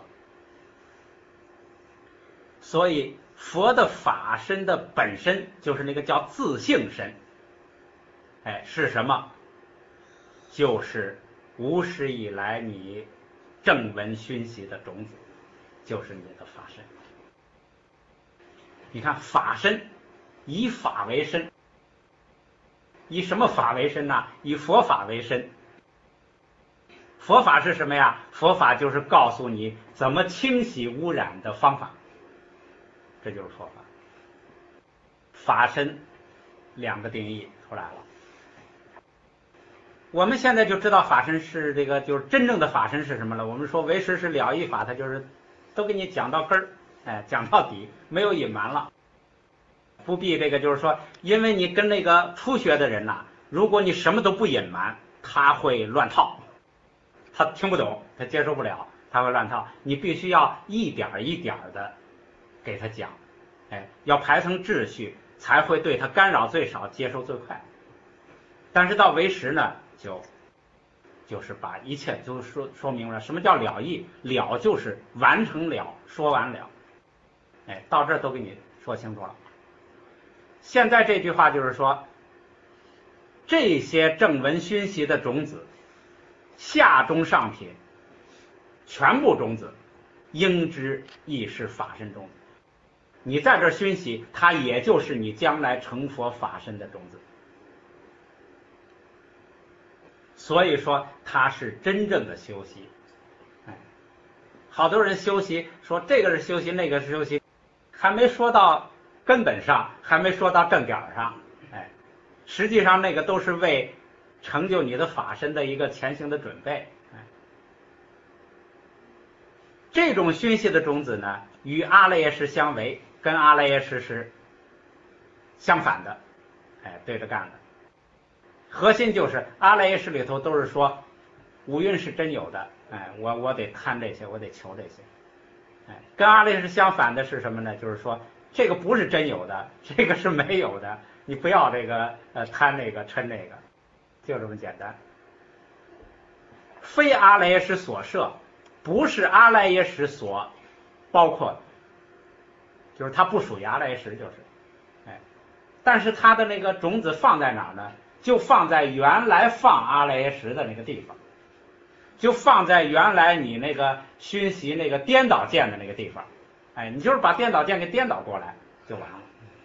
所以佛的法身的本身就是那个叫自性身，哎，是什么？就是无始以来你正文熏习的种子，就是你的法身。你看法身，以法为身，以什么法为身呢？以佛法为身。佛法是什么呀？佛法就是告诉你怎么清洗污染的方法，这就是佛法。法身两个定义出来了，我们现在就知道法身是这个，就是真正的法身是什么了。我们说唯识是了义法，它就是都给你讲到根儿，哎，讲到底，没有隐瞒了，不必这个就是说，因为你跟那个初学的人呐、啊，如果你什么都不隐瞒，他会乱套，他听不懂，他接受不了，他会乱套。你必须要一点一点的给他讲，哎，要排成秩序，才会对他干扰最少，接受最快。但是到唯识呢，就就是把一切都说说明了。什么叫了义？了就是完成了，说完了，哎，到这儿都给你说清楚了。现在这句话就是说，这些正文熏习的种子，下中上品，全部种子，应知亦是法身种子。你在这熏习，它也就是你将来成佛法身的种子。所以说它是真正的修习。哎，好多人修习说这个是修习，那个是修习，还没说到根本上，还没说到正点上。哎，实际上那个都是为成就你的法身的一个前行的准备。哎，这种熏习的种子呢，与阿赖耶识相违，跟阿赖耶识是相反的，哎，对着干的。核心就是阿赖耶识里头都是说五蕴是真有的，哎，我我得贪这些，我得求这些，哎，跟阿赖耶识相反的是什么呢？就是说这个不是真有的，这个是没有的，你不要这个呃贪那个嗔那个，就这么简单。非阿赖耶识所摄，不是阿赖耶识所包括，就是它不属于阿赖耶识，就是，哎，但是它的那个种子放在哪儿呢？就放在原来放阿赖耶识的那个地方，就放在原来你那个熏习那个颠倒见的那个地方，哎，你就是把颠倒见给颠倒过来就完了。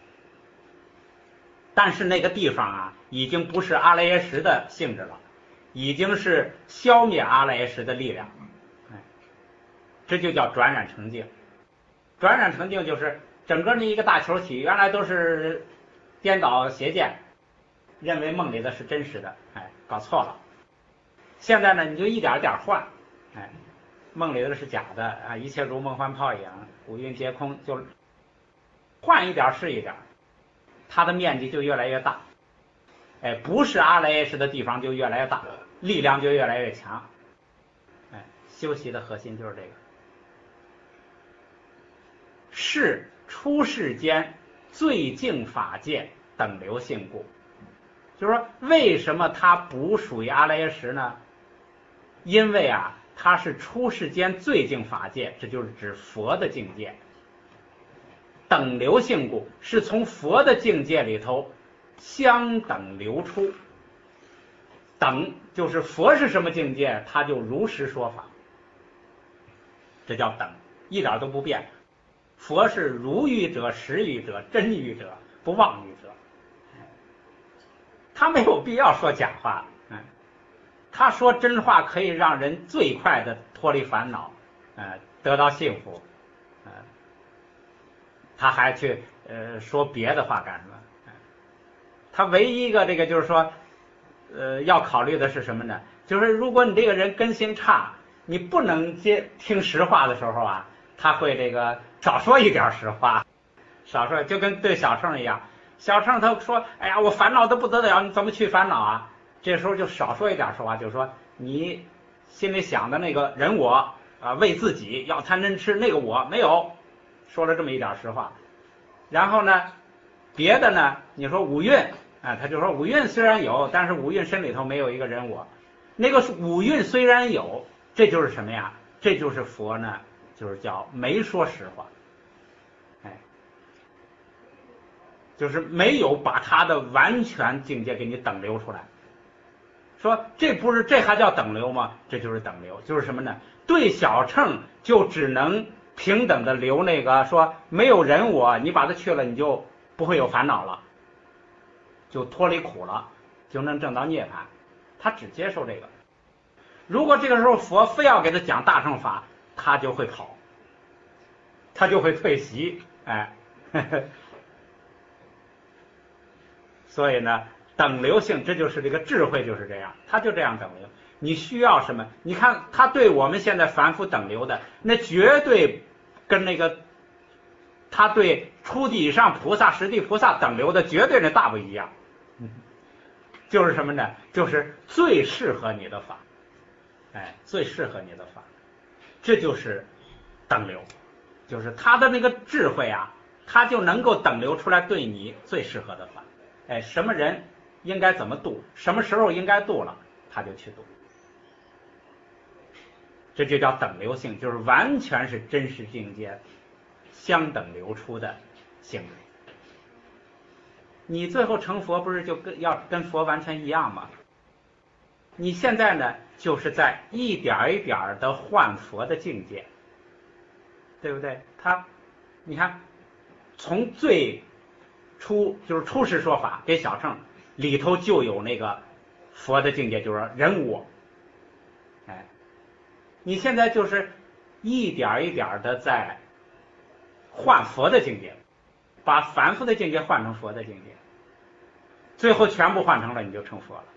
但是那个地方啊，已经不是阿赖耶识的性质了，已经是消灭阿赖耶识的力量，哎，这就叫转染成净。转染成净就是整个那一个大球体，原来都是颠倒邪见，认为梦里的是真实的，哎，搞错了。现在呢，你就一点一点换，哎，梦里的是假的啊，一切如梦幻泡影， 五蕴皆空，就换一点是一点，它的面积就越来越大。哎，不是阿赖耶识的地方就越来越大，力量就越来越强。哎，修习的核心就是这个。是出世间最净法界等流性故。就是说，为什么它不属于阿赖耶识呢？因为啊，它是出世间最净法界，这就是指佛的境界。等流性故，是从佛的境界里头相等流出。等就是佛是什么境界，他就如实说法，这叫等，一点都不变。佛是如语者、实语者、真语者、不妄语者，他没有必要说假话。嗯，他说真话可以让人最快的脱离烦恼，呃，得到幸福。呃，他还去呃说别的话干什么？呃、他唯一一个这个就是说，呃，要考虑的是什么呢？就是如果你这个人根性差，你不能接听实话的时候啊，他会这个少说一点实话，少说，就跟对小乘一样。小乘他说：“哎呀，我烦恼的不得了，你怎么去烦恼啊？”这时候就少说一点实话，就是说你心里想的那个人我啊、呃，为自己要贪嗔痴那个我没有，说了这么一点实话。然后呢，别的呢，你说五蕴啊、呃，他就说五蕴虽然有，但是五蕴身里头没有一个人我。那个五蕴虽然有，这就是什么呀？这就是佛呢，就是叫没说实话。就是没有把他的完全境界给你等流出来，说这不是这还叫等流吗？这就是等流，就是什么呢？对小乘就只能平等的流那个说没有人我，你把它去了，你就不会有烦恼了，就脱离苦了，就能证到涅槃。他只接受这个。如果这个时候佛非要给他讲大乘法，他就会跑，他就会退席，哎。呵呵，所以呢，等流性，这就是这个智慧就是这样，它就这样等流。你需要什么？你看他对我们现在凡夫等流的，那绝对跟那个他对初地以上菩萨、十地菩萨等流的绝对那大不一样。就是什么呢？就是最适合你的法，哎，最适合你的法，这就是等流，就是他的那个智慧啊，他就能够等流出来对你最适合的法。哎，什么人应该怎么度，什么时候应该度了，他就去度，这就叫等流性，就是完全是真实境界相等流出的性质。你最后成佛不是就跟要跟佛完全一样吗？你现在呢，就是在一点一点的换佛的境界，对不对？他，你看，从最初就是初时说法给小乘里头就有那个佛的境界，就是人我。哎，你现在就是一点一点的在换佛的境界，把凡夫的境界换成佛的境界，最后全部换成了，你就成佛了。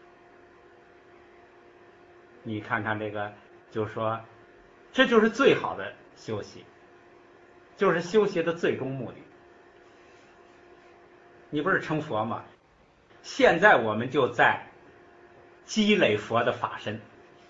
你看看这个，就是说，这就是最好的修习，就是修习的最终目的。你不是成佛吗？现在我们就在积累佛的法身。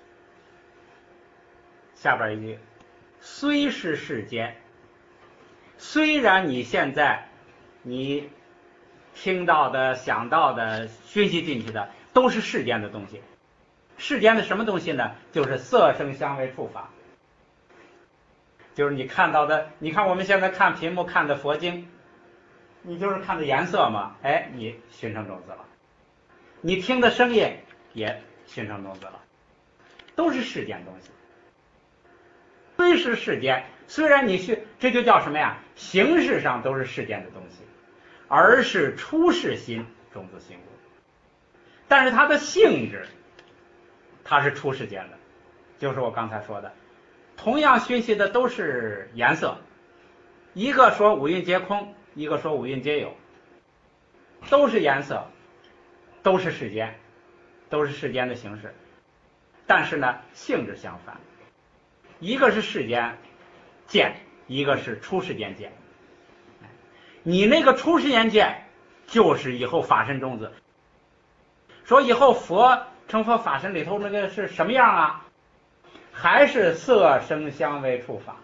下边一句，虽是世间，虽然你现在你听到的、想到的、熏习进去的都是世间的东西，世间的什么东西呢？就是色声香味触法，就是你看到的。你看我们现在看屏幕看的佛经，你就是看的颜色嘛，哎，你熏成种子了。你听的声音也熏成种子了，都是世间东西。虽是世间，虽然你去，这就叫什么呀？形式上都是世间的东西，而是出世心种子性物。但是它的性质，它是出世间的，就是我刚才说的，同样熏习的都是颜色，一个说五蕴皆空，一个说五蕴皆有，都是颜色，都是世间，都是世间的形式，但是呢，性质相反。一个是世间见， 一个是出世间见。你那个出世间见就是以后法身种子。说以后佛成佛法身里头那个是什么样啊？还是色声香味触法，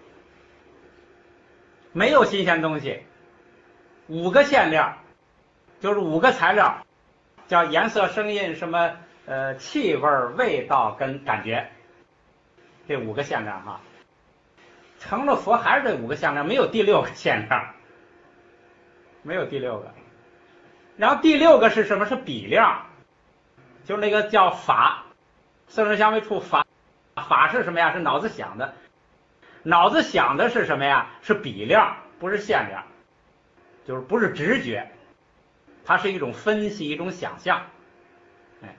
没有新鲜东西。五个馅料就是五个材料，叫颜色声音什么呃气味味道跟感觉，这五个馅料哈。成了佛还是这五个馅料，没有第六个馅料，没有第六个。然后第六个是什么？是比量，就那个叫法，色声香味触法。法是什么呀？是脑子想的，脑子想的是什么呀？是比量，不是馅料，就是不是直觉，它是一种分析，一种想象。哎，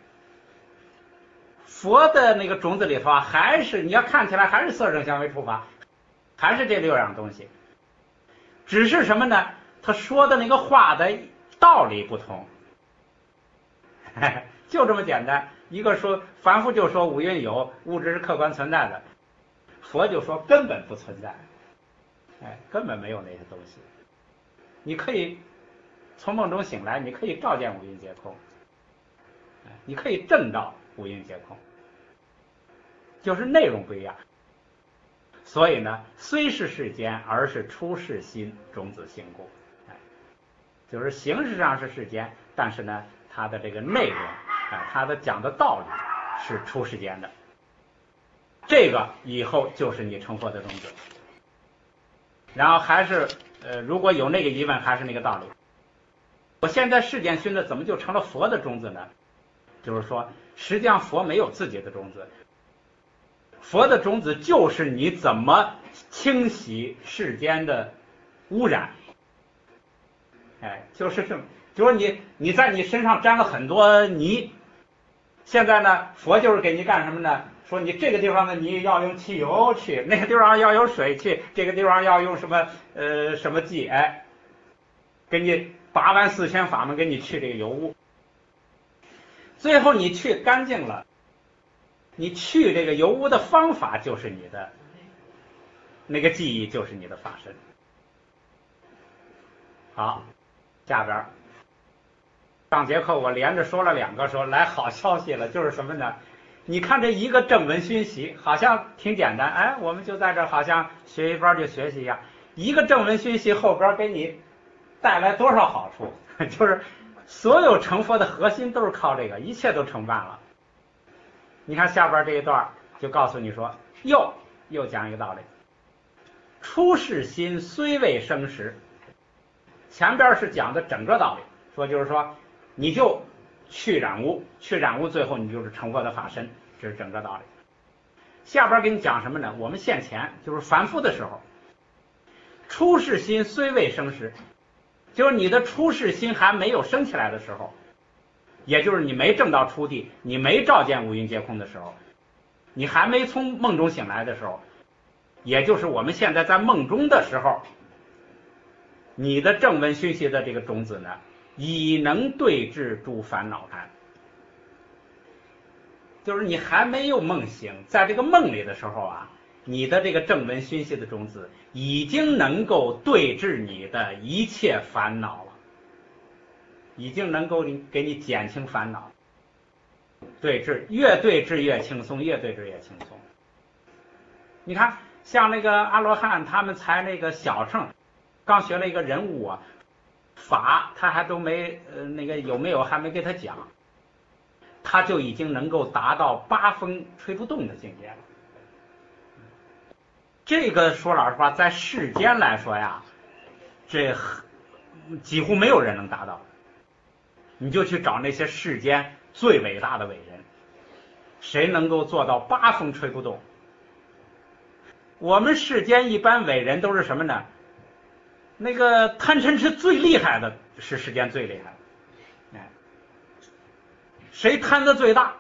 佛的那个种子里头啊，还是你要看起来还是色声香味触法，还是这六样东西，只是什么呢？他说的那个话的道理不同，就这么简单。一个说凡夫就说五蕴有，物质是客观存在的，佛就说根本不存在，哎，根本没有那些东西。你可以从梦中醒来，你可以照见五蕴皆空，哎，你可以证到五蕴皆空，就是内容不一样。所以呢，虽是世间，而是出世心种子性故，哎，就是形式上是世间，但是呢，它的这个内容。啊，他的讲的道理是出世间的，这个以后就是你成佛的种子。然后还是呃，如果有那个疑问，还是那个道理。我现在世间熏的怎么就成了佛的种子呢？就是说，实际上佛没有自己的种子，佛的种子就是你怎么清洗世间的污染。哎，就是这么。就是你你在你身上沾了很多泥，现在呢，佛就是给你干什么呢？说你这个地方的泥要用汽油去，那个地方要用水去，这个地方要用什么呃什么剂，哎，给你八万四千法门给你去这个油污，最后你去干净了，你去这个油污的方法就是你的那个记忆，就是你的法身。好，下边。上节课我连着说了两个，说来好消息了，就是什么呢？你看这一个正文熏习好像挺简单，哎，我们就在这好像学一班就学习一样，一个正文熏习后边给你带来多少好处？就是所有成佛的核心都是靠这个，一切都成办了。你看下边这一段就告诉你说，又又讲一个道理，出世心虽未生时，前边是讲的整个道理，说就是说。你就去染污，去染污，最后你就是成佛的法身，这是整个道理。下边给你讲什么呢？我们现前就是凡夫的时候，出世心虽未生时，就是你的出世心还没有升起来的时候，也就是你没证到初地，你没照见五蕴皆空的时候，你还没从梦中醒来的时候，也就是我们现在在梦中的时候，你的正文熏习的这个种子呢，已能对治诸烦恼干，就是你还没有梦醒，在这个梦里的时候啊，你的这个正文熏习的种子已经能够对治你的一切烦恼了，已经能够给你减轻烦恼。对治越对治越轻松，越对治越轻松。你看，像那个阿罗汉，他们才那个小乘，刚学了一个人物啊。法他还都没呃那个有没有还没给他讲，他就已经能够达到八风吹不动的境界了。这个说老实话，在世间来说呀，这几乎没有人能达到。你就去找那些世间最伟大的伟人，谁能够做到八风吹不动？我们世间一般伟人都是什么呢？那个贪嗔痴最厉害的是世间最厉害的，哎，谁贪的最大？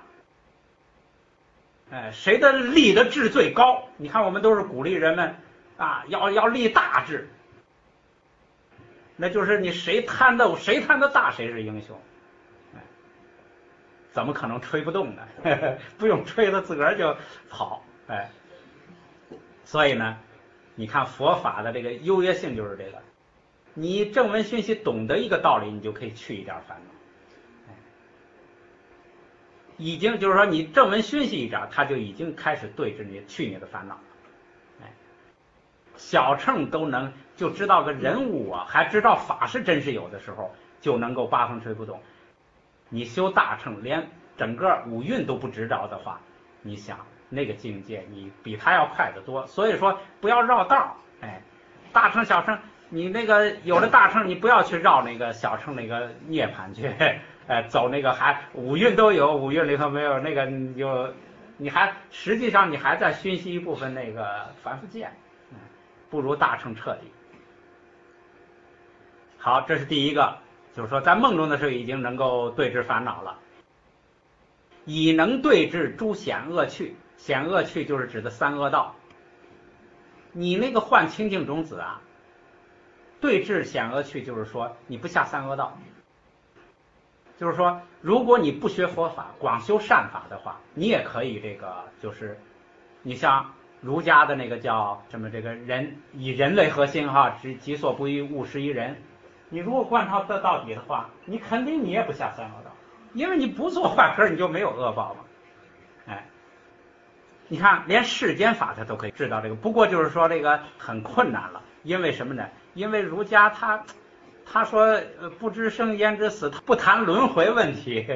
哎，谁的立的志最高？你看我们都是鼓励人们啊，要要立大志，那就是你谁贪的谁贪的大，谁是英雄。哎，怎么可能吹不动呢？不用吹了，自个儿就跑。哎，所以呢， 你看佛法的这个优越性就是这个，你正闻熏习懂得一个道理，你就可以去一点烦恼。已经就是说你正闻熏习一点，他就已经开始对着你去你的烦恼了。哎，小乘都能就知道个人物啊，还知道法是真是有的时候，就能够八风吹不动。你修大乘，连整个五蕴都不知道的话，你想那个境界，你比他要快得多。所以说不要绕道，哎，大乘小乘，你那个有了大乘，你不要去绕那个小乘那个涅槃去。哎，走那个还五蕴都有，五蕴里头没有那个，你就你还实际上你还在熏习一部分那个凡夫见，嗯，不如大乘彻底。好，这是第一个，就是说在梦中的时候已经能够对治烦恼了，已能对治诸险恶趣。险恶趣就是指的三恶道。你那个换清净种子啊，对治险恶趣就是说你不下三恶道。就是说，如果你不学佛法，光修善法的话，你也可以这个，就是你像儒家的那个叫什么，这个人以人类核心哈，己己所不欲，勿施于人。你如果贯彻这到底的话，你肯定你也不下三恶道，因为你不做坏事，你就没有恶报嘛。哎，你看，连世间法他都可以知道这个，不过就是说这个很困难了，因为什么呢？因为儒家他。他说不知生焉知死，他不谈轮回问题，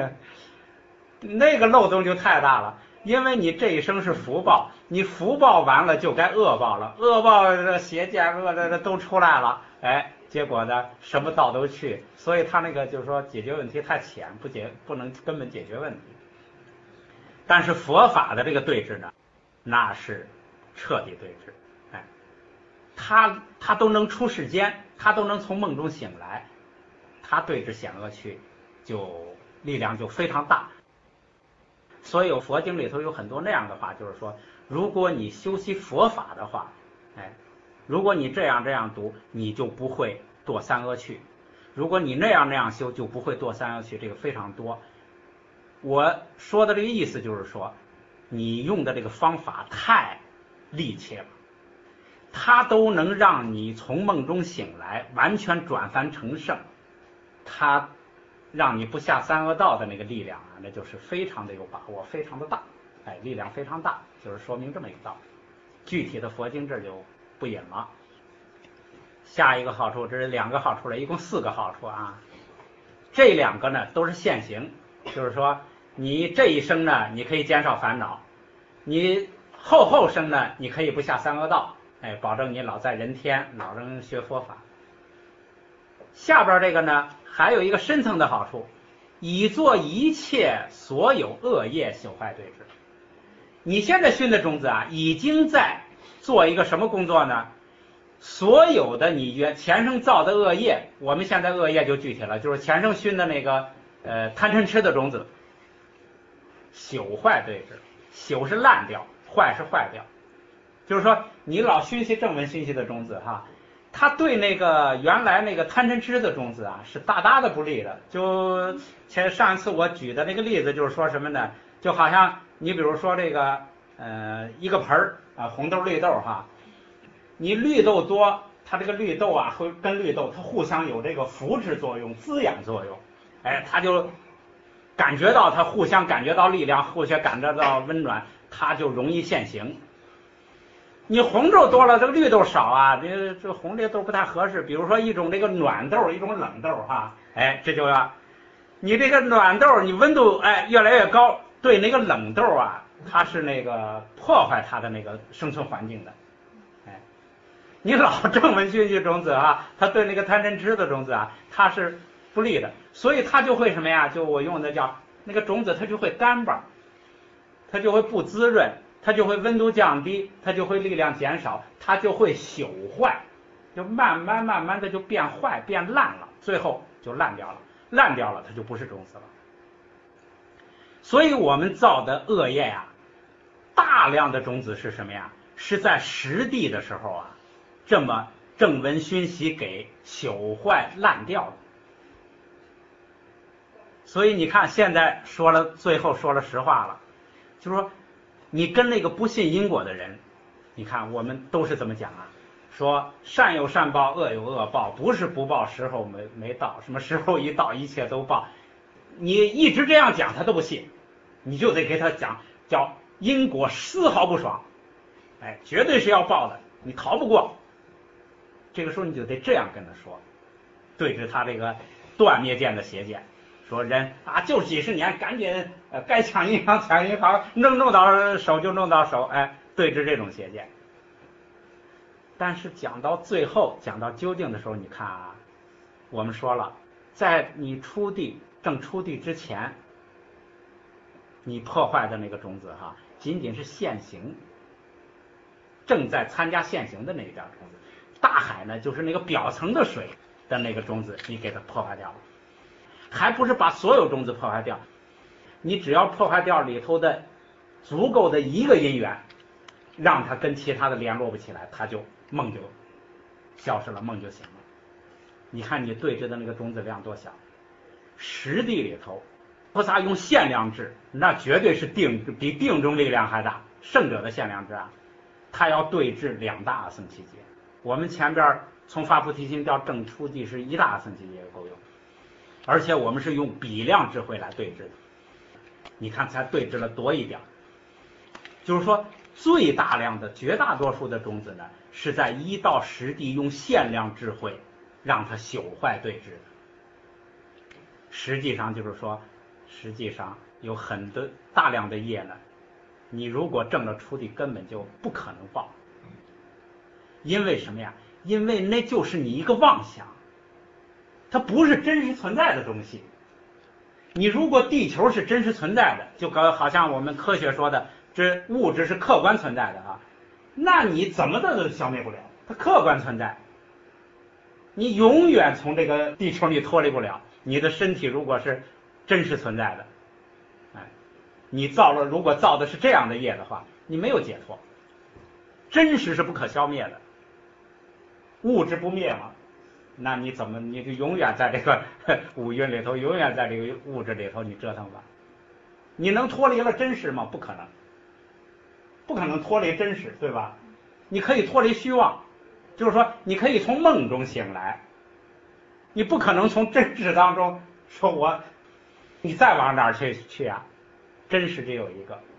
那个漏洞就太大了。因为你这一生是福报，你福报完了就该恶报了，恶报邪见恶的都出来了，哎，结果呢什么道都去，所以他那个就是说解决问题太浅，不解不能根本解决问题。但是佛法的这个对治呢，那是彻底对治，哎，他他都能出世间。他都能从梦中醒来，他对治险恶趣就力量就非常大。所以佛经里头有很多那样的话，就是说，如果你修习佛法的话，哎，如果你这样这样读，你就不会堕三恶趣；如果你那样那样修，就不会堕三恶趣。这个非常多。我说的这个意思就是说，你用的这个方法太力切了。它都能让你从梦中醒来，完全转凡成圣，它让你不下三恶道的那个力量啊，那就是非常的有把握，非常的大，哎，力量非常大，就是说明这么一个道理。具体的佛经这就不引了。下一个好处，这是两个好处了，一共四个好处啊。这两个呢都是现行，就是说你这一生呢，你可以减少烦恼；你后后生呢，你可以不下三恶道。哎，保证你老在人天，老能学佛法。下边这个呢，还有一个深层的好处，以做一切所有恶业朽坏对治。你现在熏的种子啊，已经在做一个什么工作呢？所有的你原前生造的恶业，我们现在恶业就具体了，就是前生熏的那个呃贪嗔痴的种子，朽坏对治。朽是烂掉，坏是坏掉。就是说，你老熏习正闻熏习的种子哈，它对那个原来那个贪嗔痴的种子啊是大大的不利的。就前上一次我举的那个例子就是说什么呢？就好像你比如说这个呃一个盆儿啊，红豆绿豆哈，你绿豆多，它这个绿豆啊会跟绿豆它互相有这个扶持作用、滋养作用，哎，它就感觉到它互相感觉到力量，互相感觉到温暖，它就容易现形。你红豆多了，这个绿豆少啊，这这红这豆不太合适。比如说一种这个暖豆，一种冷豆哈，哎，这就要你这个暖豆，你温度哎越来越高，对那个冷豆啊，它是那个破坏它的那个生存环境的。哎，你老正闻熏习种子啊，它对那个贪嗔痴的种子啊，它是不利的，所以它就会什么呀？就我用的叫那个种子，它就会干巴，它就会不滋润。它就会温度降低，它就会力量减少，它就会朽坏，就慢慢慢慢的就变坏变烂了，最后就烂掉了，烂掉了它就不是种子了。所以我们造的恶业呀、啊，大量的种子是什么呀？是在实地的时候啊，这么正闻熏习给朽坏烂掉的。所以你看现在说了，最后说了实话了，就是说你跟那个不信因果的人， 你看我们都是这么讲啊，说善有善报，恶有恶报，不是不报，时候没没到，什么时候一到，一切都报。你一直这样讲，他都不信，你就得给他讲叫因果丝毫不爽，哎，绝对是要报的，你逃不过。这个时候你就得这样跟他说，对峙他这个断灭见的邪见，说人啊就几十年，赶紧呃该抢银行抢银行，能弄到手就弄到手，哎，对峙这种邪见。但是讲到最后，讲到究竟的时候，你看啊，我们说了，在你出地正出地之前，你破坏的那个种子哈，仅仅是现行，正在参加现行的那一点种子。大海呢，就是那个表层的水的那个种子，你给它破坏掉了，还不是把所有种子破坏掉，你只要破坏掉里头的足够的一个因缘，让它跟其他的联络不起来，它就梦就消失了，梦就醒了。你看你对峙的那个种子量多小，实地里头菩萨用限量制，那绝对是定比定中力量还大，圣者的限量制啊，他要对峙两大阿僧祇劫。我们前边从发菩提心到正出地是一大阿僧祇劫也够用，而且我们是用比量智慧来对峙的，你看才对峙了多一点。就是说最大量的绝大多数的种子呢，是在一到十地用限量智慧让它朽坏对峙的。实际上就是说，实际上有很多大量的业呢，你如果证了出地，根本就不可能报。因为什么呀？因为那就是你一个妄想，它不是真实存在的东西。你如果地球是真实存在的，就好像我们科学说的，这物质是客观存在的啊，那你怎么的都消灭不了，它客观存在，你永远从这个地球里脱离不了。你的身体如果是真实存在的，哎，你造了，如果造的是这样的业的话，你没有解脱。真实是不可消灭的，物质不灭嘛，那你怎么你就永远在这个五蕴里头，永远在这个物质里头你折腾吧？你能脱离了真实吗？不可能，不可能脱离真实，对吧？你可以脱离虚妄，就是说你可以从梦中醒来，你不可能从真实当中说我你再往哪儿去去啊？真实只有一个。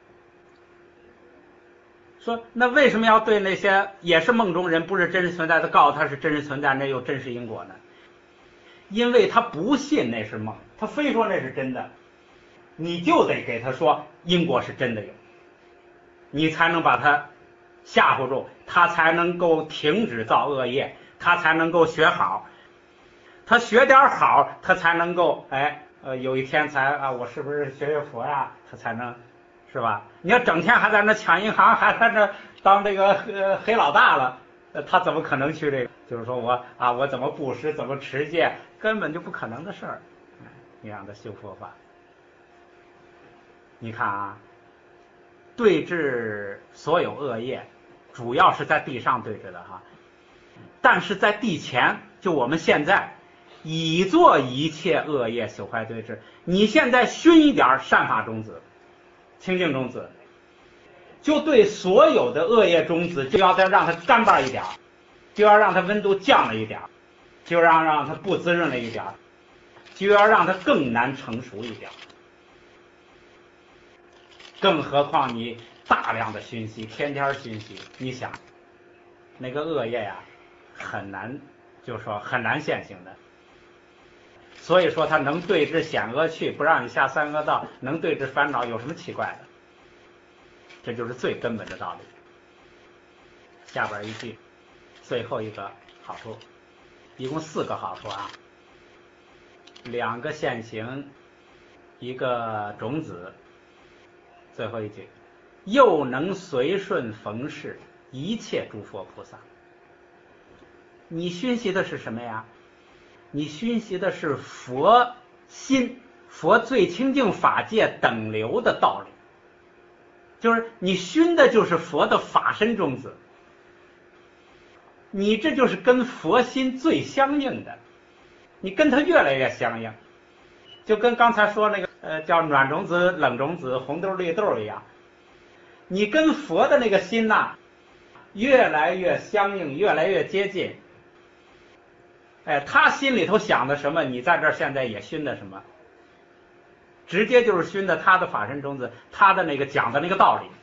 说那为什么要对那些也是梦中人不是真实存在的告诉他是真实存在，那有真实因果呢？因为他不信那是梦，他非说那是真的，你就得给他说因果是真的有，你才能把他吓唬住，他才能够停止造恶业，他才能够学好，他学点好，他才能够哎呃有一天才啊我是不是学学佛呀，他才能是吧？你要整天还在那抢银行，还在那当这个呃黑老大了，他怎么可能去这个？就是说我啊，我怎么布施，怎么持戒，根本就不可能的事儿。你让他修佛法，你看啊，对治所有恶业，主要是在地上对治的哈，但是在地前，就我们现在已做一切恶业朽坏对治，你现在熏一点善法种子。清净种子，就对所有的恶业种子，就要再让它干巴一点，就要让它温度降了一点，就让让它不滋润了一点，就要让它更难成熟一点。更何况你大量的熏习，天天熏习，你想那个恶业呀，很难，就是说很难现行的。所以说他能对治险恶趣，不让你下三恶道，能对治烦恼，有什么奇怪的？这就是最根本的道理。下边一句，最后一个好处，一共四个好处啊，两个现行，一个种子。最后一句，又能随顺逢事一切诸佛菩萨。你熏习的是什么呀？你熏习的是佛心，佛最清净法界等流的道理，就是你熏的就是佛的法身种子，你这就是跟佛心最相应的，你跟它越来越相应，就跟刚才说那个呃叫暖种子、冷种子、红豆、绿豆一样，你跟佛的那个心呐、啊， 越来越相应，越来越接近。哎，他心里头想的什么，你在这儿现在也熏的什么，直接就是熏的他的法身种子，他的那个讲的那个道理。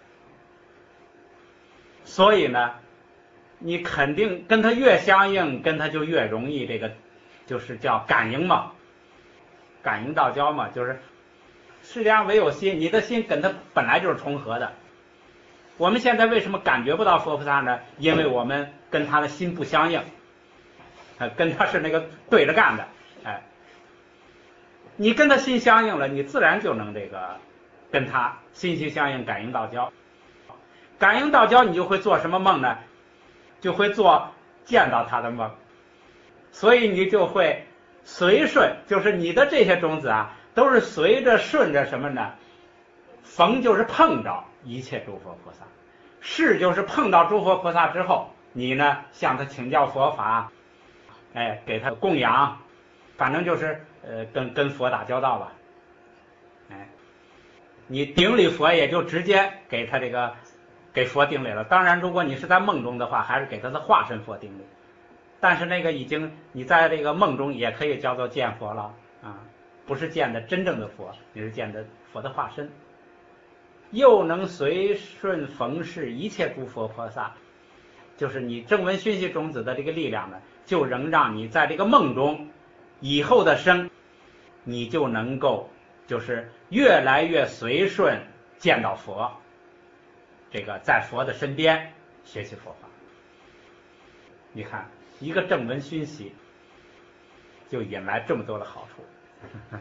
所以呢，你肯定跟他越相应，跟他就越容易这个，就是叫感应嘛，感应道交嘛，就是世界上唯有心，你的心跟他本来就是重合的。我们现在为什么感觉不到佛菩萨呢？因为我们跟他的心不相应，呃，跟他是那个对着干的，哎，你跟他心相应了，你自然就能这个跟他心心相应，感应道交。感应道交，你就会做什么梦呢？就会做见到他的梦，所以你就会随顺，就是你的这些种子啊，都是随着顺着什么呢？逢就是碰着一切诸佛菩萨，是就是碰到诸佛菩萨之后，你呢向他请教佛法，哎，给他供养，反正就是呃跟跟佛打交道吧，哎，你顶礼佛也就直接给他这个给佛顶礼了。当然，如果你是在梦中的话，还是给他的化身佛顶礼。但是那个已经你在这个梦中也可以叫做见佛了啊，不是见的真正的佛，你是见的佛的化身。又能随顺逢事一切诸佛菩萨，就是你正闻熏习种子的这个力量呢，就能让你在这个梦中以后的生，你就能够就是越来越随顺见到佛，这个在佛的身边学习佛法。你看一个正闻熏习就引来这么多的好处。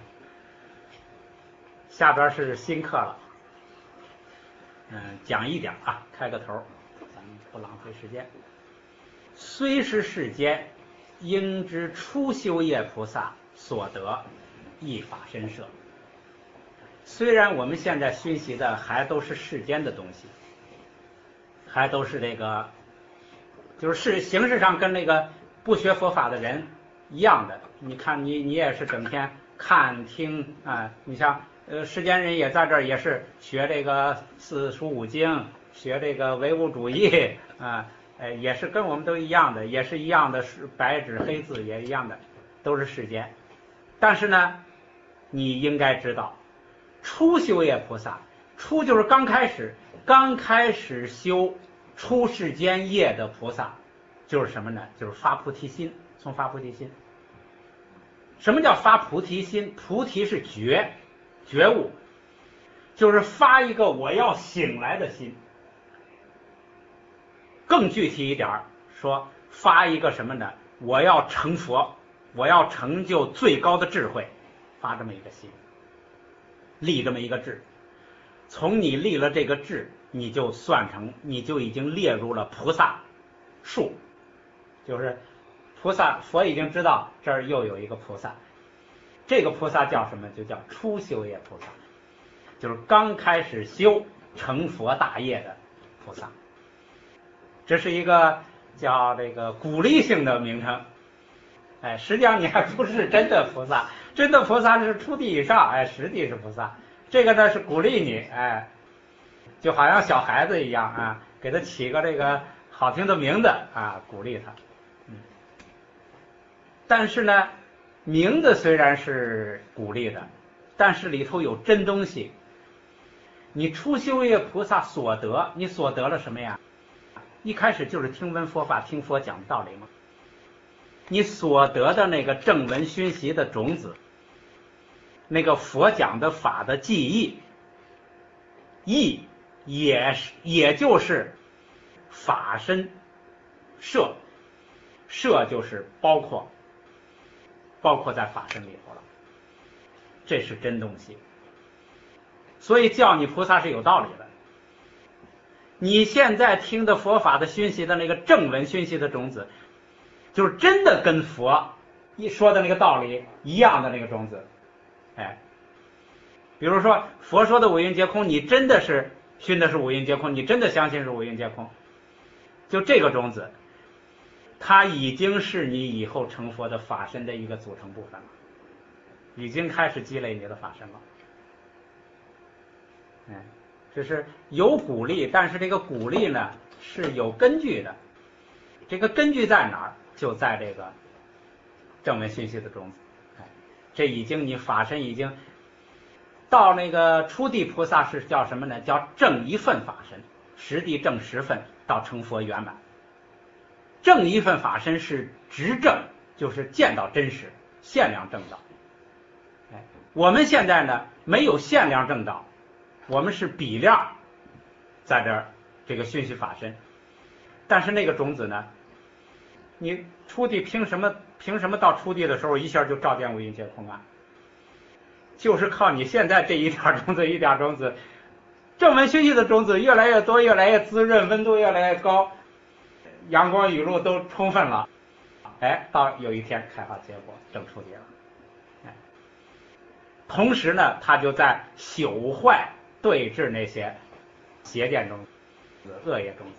下边是新课了，嗯，讲一点啊，开个头，咱们不浪费时间。虽是世间，应知初修业菩萨所得一法身摄。虽然我们现在熏习的还都是世间的东西，还都是这个，就是是形式上跟那个不学佛法的人一样的。你看你你也是整天看听啊，你像呃世间人也在这儿也是学这个四书五经，学这个唯物主义啊，呃也是跟我们都一样的，也是一样的，是白纸黑字也一样的，都是世间。但是呢，你应该知道，初修业菩萨，初就是刚开始刚开始修出世间业的菩萨，就是什么呢？就是发菩提心，从发菩提心。什么叫发菩提心？菩提是觉，觉悟，就是发一个我要醒来的心。更具体一点说，发一个什么呢？我要成佛，我要成就最高的智慧，发这么一个心，立这么一个志。从你立了这个志，你就算成，你就已经列入了菩萨数，就是菩萨，佛已经知道这儿又有一个菩萨，这个菩萨叫什么？就叫初修业菩萨，就是刚开始修成佛大业的菩萨。这是一个叫这个鼓励性的名称，哎，实际上你还不是真的菩萨，真的菩萨是初地以上，哎，实地是菩萨。这个呢是鼓励你，哎，就好像小孩子一样啊，给他起个这个好听的名字啊，鼓励他。嗯，但是呢，名字虽然是鼓励的，但是里头有真东西。你初修业菩萨所得，你所得了什么呀？一开始就是听闻佛法，听佛讲道理嘛。你所得的那个正闻熏习的种子，那个佛讲的法的记忆，意也是也就是法身摄，摄就是包括，包括在法身里头了，这是真东西。所以叫你菩萨是有道理的。你现在听的佛法的熏习的那个正闻熏习的种子，就是真的跟佛一说的那个道理一样的那个种子。哎，比如说佛说的五蕴皆空，你真的是熏的是五蕴皆空，你真的相信是五蕴皆空，就这个种子，它已经是你以后成佛的法身的一个组成部分了，已经开始积累你的法身了。哎， 这是有鼓励，但是这个鼓励呢是有根据的。这个根据在哪儿？就在这个正文讯息的种子。哎，这已经你法身已经到那个初地菩萨是叫什么呢？叫正一份法身，实地正十分到成佛圆满。正一份法身是直正，就是见到真实，限量正道。哎，我们现在呢没有限量正道，我们是比量，在这儿这个讯息法身。但是那个种子呢，你初地凭什么凭什么到初地的时候一下就照见五蕴皆空啊？就是靠你现在这一点种子一点种子，正文讯息的种子越来越多，越来越滋润，温度越来越高，阳光雨露都充分了，哎，到有一天开花结果，正初地了。哎，同时呢，他就在朽坏对峙那些邪见种子、恶业种子。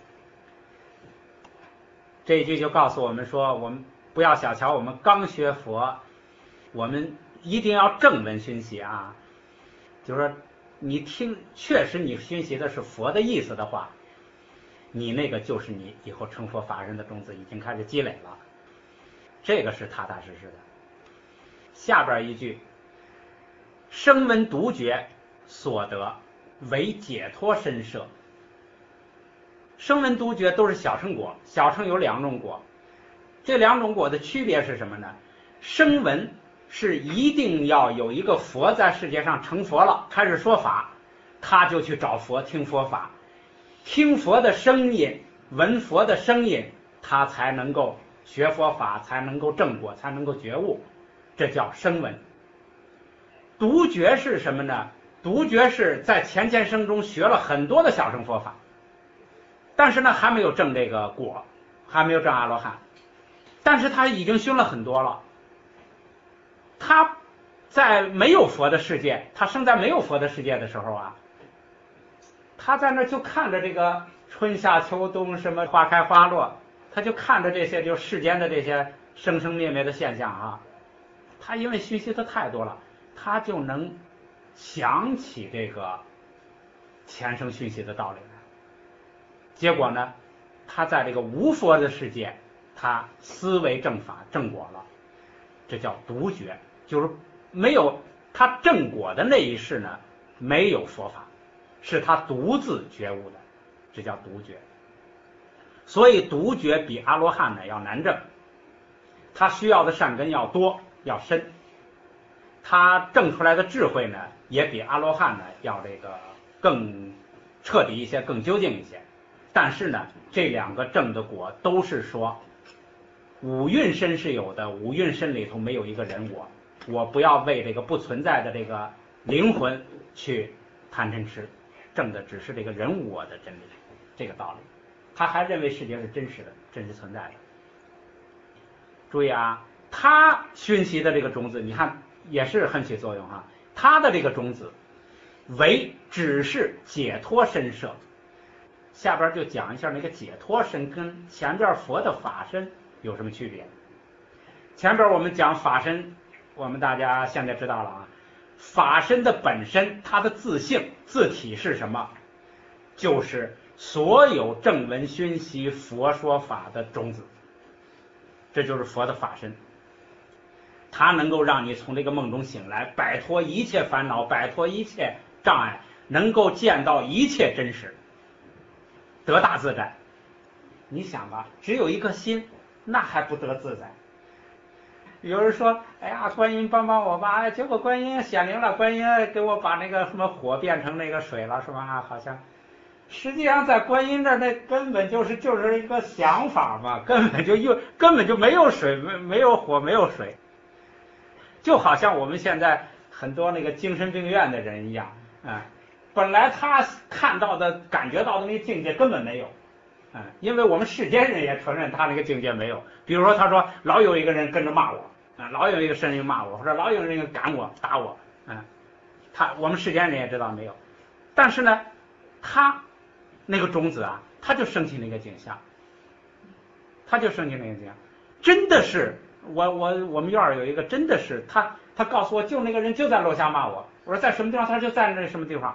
这一句就告诉我们说，我们不要小瞧我们刚学佛，我们一定要正文熏习啊。就是说，你听，确实你熏习的是佛的意思的话，你那个就是你以后成佛法人的种子已经开始积累了，这个是踏踏实实的。下边一句，声闻独觉所得为解脱身摄。声闻独觉都是小乘果，小乘有两种果，这两种果的区别是什么呢？声闻是一定要有一个佛在世界上成佛了，开始说法，他就去找佛听佛法，听佛的声音，闻佛的声音，他才能够学佛法，才能够正果，才能够觉悟，这叫声闻。独觉是什么呢？独觉是在前前生中学了很多的小乘佛法，但是呢还没有证这个果，还没有证阿罗汉，但是他已经熏了很多了。他在没有佛的世界，他生在没有佛的世界的时候啊，他在那就看着这个春夏秋冬什么花开花落，他就看着这些就世间的这些生生灭灭的现象啊，他因为学习的太多了，他就能想起这个前生讯息的道理来。结果呢，他在这个无佛的世界，他思维正法正果了，这叫独觉，就是没有他正果的那一世呢，没有佛法，是他独自觉悟的，这叫独觉。所以独觉比阿罗汉呢要难证，他需要的善根要多要深，他证出来的智慧呢也比阿罗汉呢要这个更彻底一些，更究竟一些。但是呢，这两个证的果都是说五蕴身是有的，五蕴身里头没有一个人我，我不要为这个不存在的这个灵魂去贪嗔痴，证的只是这个人我的真理，这个道理。他还认为世界是真实的，真实存在的。注意啊，他熏习的这个种子，你看也是很起作用哈。他的这个种子为只是解脱身摄。下边就讲一下那个解脱身跟前边佛的法身有什么区别。前边我们讲法身，我们大家现在知道了啊，法身的本身它的自性自体是什么？就是所有正文熏习佛说法的种子，这就是佛的法身。它能够让你从这个梦中醒来，摆脱一切烦恼，摆脱一切障碍，能够见到一切真实，得大自在。你想吧，只有一颗心，那还不得自在？有人说，哎呀，观音帮帮我吧，结果观音显灵了，观音给我把那个什么火变成那个水了，是吧？好像实际上在观音这儿，那根本就是就是一个想法嘛，根本就又根本就没有水，没没有火，没有水。就好像我们现在很多那个精神病院的人一样，啊、嗯，本来他看到的、感觉到的那个境界根本没有，嗯，因为我们世间人也承认他那个境界没有。比如说，他说老有一个人跟着骂我，啊、嗯，老有一个声音骂我，或者老有人赶我、打我，嗯，他我们世间人也知道没有。但是呢，他那个种子啊，他就升起那个景象，他就升起那个景象，真的是。我我我们院儿有一个真的是他他告诉我就那个人就在楼下骂我，我说在什么地方，他说就在那什么地方，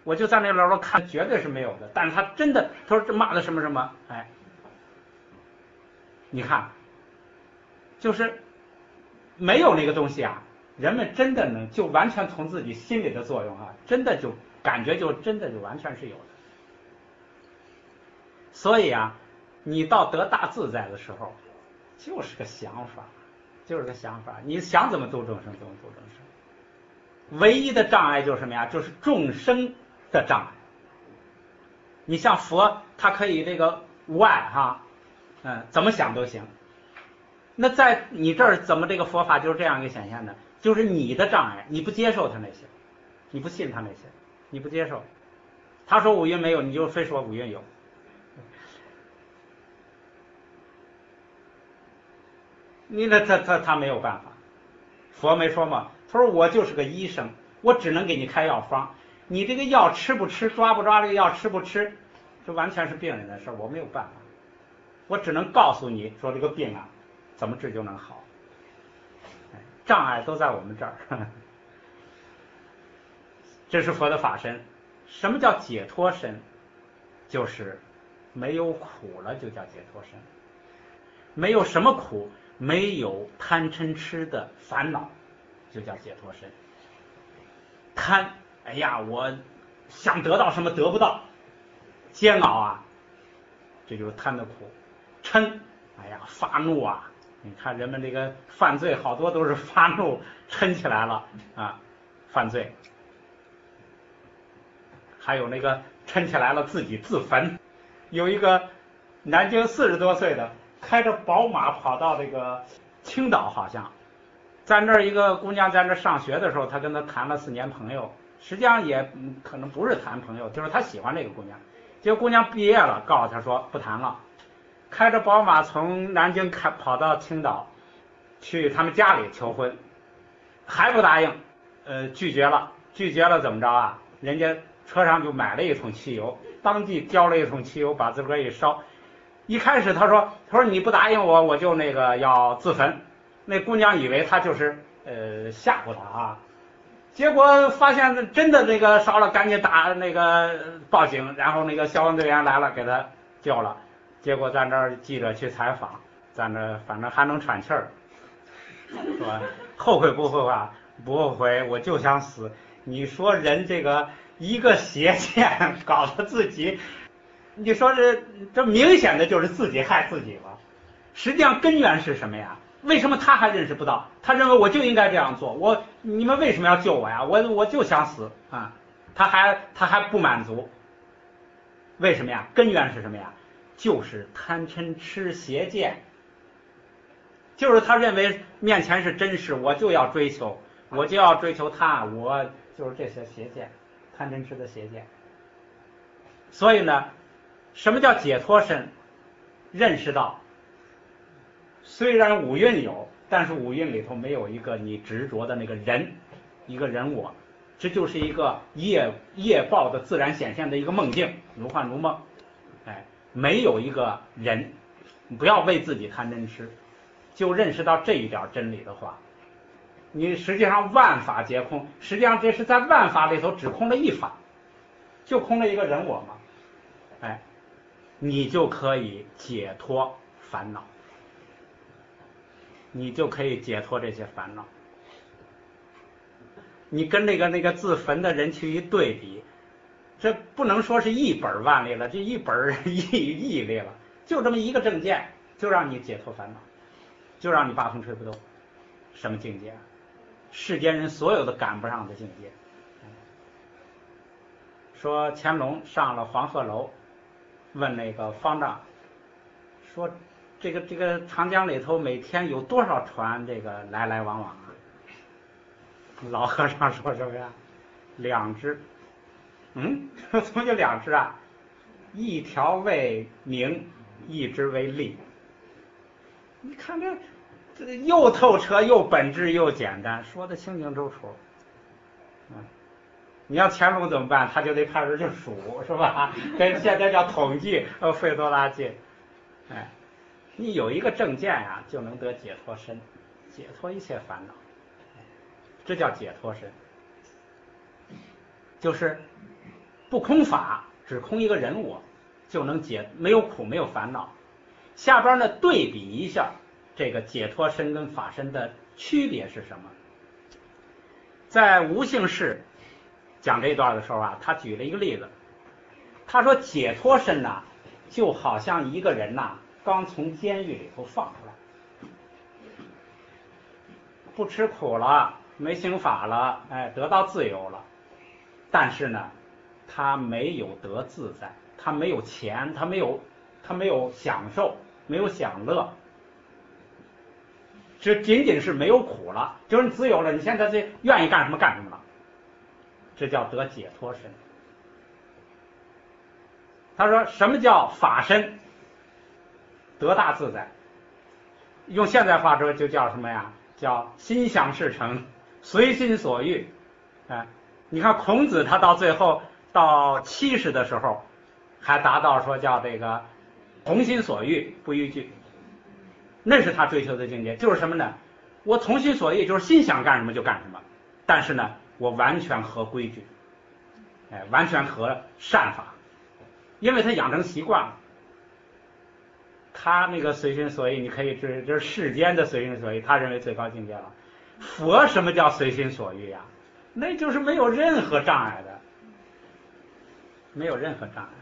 我就在那楼上看，绝对是没有的。但是他真的，他说这骂的什么什么，哎，你看，就是没有那个东西啊，人们真的能就完全从自己心里的作用啊，真的就感觉就真的就完全是有的。所以啊，你到得大自在的时候，就是个想法，就是个想法，你想怎么度众生怎么度众生。唯一的障碍就是什么呀？就是众生的障碍。你像佛，他可以这个无碍哈，嗯，怎么想都行。那在你这儿怎么这个佛法就是这样一个显现的？就是你的障碍，你不接受他那些，你不信他那些，你不接受。他说五蕴没有，你就非说五蕴有。你那他他他没有办法。佛没说嘛，他说我就是个医生，我只能给你开药方，你这个药吃不吃，抓不抓这个药吃不吃，这完全是病人的事，我没有办法，我只能告诉你说这个病啊怎么治就能好。障碍都在我们这儿。这是佛的法身。什么叫解脱身？就是没有苦了就叫解脱身。没有什么苦，没有贪嗔痴的烦恼，就叫解脱身。贪，哎呀，我想得到什么得不到，煎熬啊，这就是贪的苦。嗔，哎呀，发怒啊，你看人们这个犯罪好多都是发怒嗔起来了啊，犯罪。还有那个抻起来了自己自焚。有一个南京四十多岁的开着宝马跑到这个青岛，好像在那儿一个姑娘在那儿上学的时候，他跟她谈了四年朋友，实际上也可能不是谈朋友，就是他喜欢这个姑娘。结果姑娘毕业了，告诉他说不谈了，开着宝马从南京开跑到青岛去他们家里求婚，还不答应，呃，拒绝了，拒绝了怎么着啊？人家车上就买了一桶汽油，当即浇了一桶汽油，把自个儿一烧。一开始他说他说你不答应我，我就那个要自焚。那姑娘以为他就是呃吓唬他啊，结果发现真的那个烧了，赶紧打那个报警，然后那个消防队员来了给他救了。结果在那儿记者去采访，在那反正还能喘气儿，说后悔不后悔啊？不后悔，我就想死。你说人这个一个邪见搞得自己，你说这这明显的就是自己害自己了。实际上根源是什么呀？为什么他还认识不到？他认为我就应该这样做，我你们为什么要救我呀？我我就想死啊！他还他还不满足。为什么呀？根源是什么呀？就是贪嗔痴邪见，就是他认为面前是真实，我就要追求，我就要追求他，我就是这些邪见，贪嗔痴的邪见。所以呢，什么叫解脱身？认识到虽然五蕴有，但是五蕴里头没有一个你执着的那个人，一个人我，这就是一个业业报的自然显现的一个梦境，如幻如梦。哎，没有一个人，不要为自己贪嗔痴，就认识到这一点真理的话，你实际上万法皆空，实际上这是在万法里头只空了一法，就空了一个人我嘛。哎，你就可以解脱烦恼，你就可以解脱这些烦恼。你跟那个那个自焚的人去一对比，这不能说是一本万利了，这一本亿亿利了，就这么一个正见，就让你解脱烦恼，就让你八风吹不动。什么境界？世间人所有的赶不上的境界。说乾隆上了黄鹤楼，问那个方丈，说这个这个长江里头每天有多少船这个来来往往啊？老和尚说什么呀？两只。嗯，怎么就两只啊？一条为名，一只为利。你看这这又透彻又本质又简单，说的清清楚楚。嗯，你要乾隆怎么办？他就得派人去数，是吧？跟现在叫统计，呃，费多大劲？哎，你有一个正见呀、啊，就能得解脱身，解脱一切烦恼，这叫解脱身。就是不空法，只空一个人我，就能解，没有苦，没有烦恼。下边呢对比一下这个解脱身跟法身的区别是什么？在无性释讲这一段的时候啊，他举了一个例子，他说解脱身呐、啊，就好像一个人呐、啊，刚从监狱里头放出来，不吃苦了，没刑法了，哎，得到自由了，但是呢，他没有得自在，他没有钱，他没有，他没有享受，没有享乐，这仅仅是没有苦了，就是你自由了，你现在这愿意干什么干什么了，这叫得解脱身。他说什么叫法身？得大自在，用现在话说就叫什么呀？叫心想事成，随心所欲。哎，你看孔子他到最后到七十的时候，还达到说叫这个从心所欲不逾矩，那是他追求的境界。就是什么呢？我从心所欲，就是心想干什么就干什么，但是呢，我完全合规矩，哎，完全合善法，因为他养成习惯了。他那个随心所欲，你可以知这是世间的随心所欲，他认为最高境界了。佛什么叫随心所欲呀？那就是没有任何障碍的，没有任何障碍，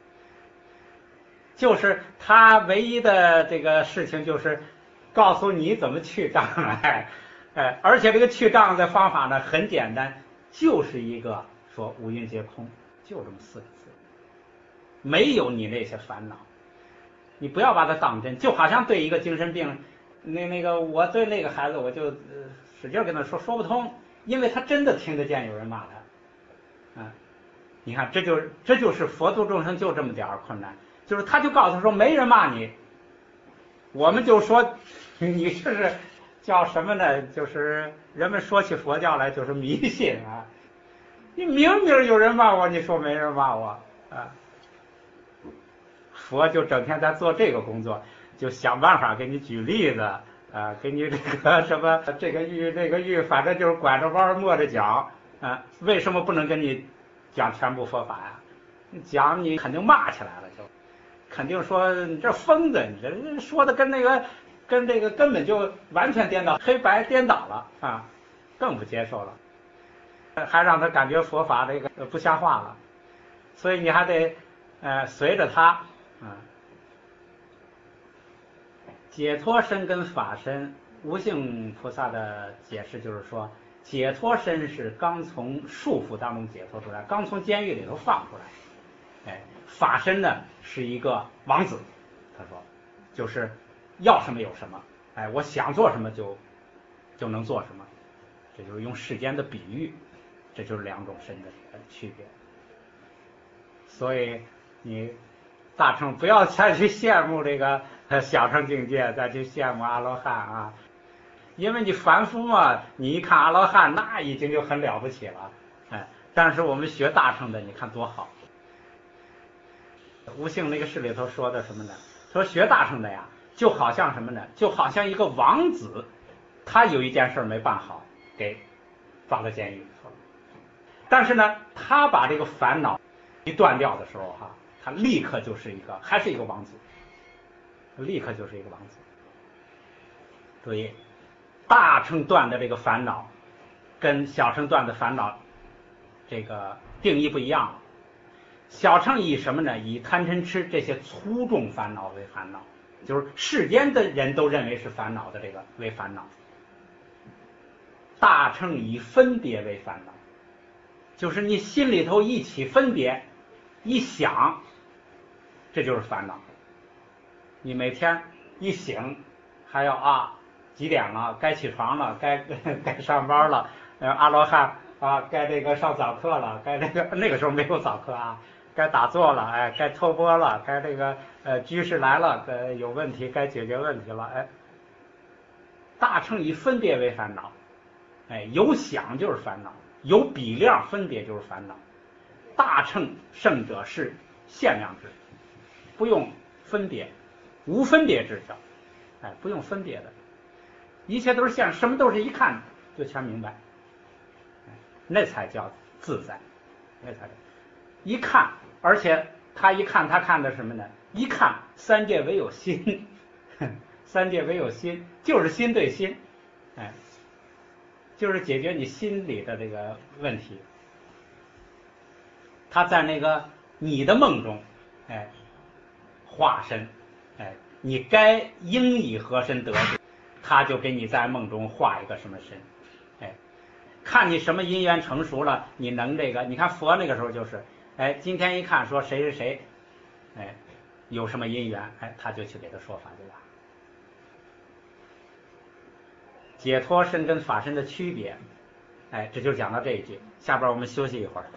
就是他唯一的这个事情就是告诉你怎么去障碍，哎，而且这个去障碍的方法呢很简单，就是一个说五蕴皆空，就这么四个字，没有你那些烦恼。你不要把它当真，就好像对一个精神病，那那个我对那个孩子我就、呃、使劲跟他说说不通，因为他真的听得见有人骂他，啊，你看这就是这就是佛度众生就这么点儿困难，就是他就告诉他说没人骂你，我们就说你这是叫什么呢？就是人们说起佛教来就是迷信啊，你明明有人骂我，你说没人骂我啊？佛就整天在做这个工作，就想办法给你举例子啊，给你这个什么这个狱那个狱，反正就是拐着弯抹着讲啊。为什么不能跟你讲全部佛法呀？讲你肯定骂起来了，就肯定说你这疯子，你这说的跟那个跟这个根本就完全颠倒，黑白颠倒了啊，更不接受了，还让他感觉佛法这个不像话了，所以你还得呃随着他。啊，解脱身跟法身，无性菩萨的解释就是说，解脱身是刚从束缚当中解脱出来，刚从监狱里头放出来。哎，法身呢是一个王子，他说，就是要什么有什么，哎，我想做什么就就能做什么，这就是用世间的比喻，这就是两种身的区别。所以你。大乘不要再去羡慕这个小乘境界，再去羡慕阿罗汉啊，因为你凡夫嘛，你一看阿罗汉那已经就很了不起了，哎，但是我们学大乘的，你看多好。无性那个诗里头说的什么呢？说学大乘的呀，就好像什么呢？就好像一个王子，他有一件事没办好，给抓到监狱里头了，但是呢，他把这个烦恼一断掉的时候哈。他立刻就是一个，还是一个王子，立刻就是一个王子。所以，大乘断的这个烦恼，跟小乘断的烦恼，这个定义不一样了。小乘以什么呢？以贪嗔痴这些粗重烦恼为烦恼，就是世间的人都认为是烦恼的这个为烦恼。大乘以分别为烦恼，就是你心里头一起分别，一想。这就是烦恼。你每天一醒，还要啊几点了？该起床了，该该上班了。呃，阿罗汉啊，该这个上早课了，该这个那个时候没有早课啊，该打坐了，哎，该托钵了，该这个呃居士来了，呃有问题该解决问题了，哎。大乘以分别为烦恼，哎，有想就是烦恼，有比量分别就是烦恼。大乘圣者是限量制。不用分别，无分别智者，哎，不用分别的，一切都是现，什么都是一看就全明白，哎，那才叫自在，那才一看，而且他一看，他看的什么呢？一看三界唯有心，三界唯有心，就是心对心，哎，就是解决你心里的这个问题。他在那个你的梦中，哎，化身，哎，你该应以何身得度，他就给你在梦中画一个什么身，哎，看你什么因缘成熟了，你能这个，你看佛那个时候就是，哎，今天一看说谁谁谁，哎，有什么因缘，哎，他就去给他说法对吧？解脱身跟法身的区别，哎，这就讲到这一句，下边我们休息一会儿。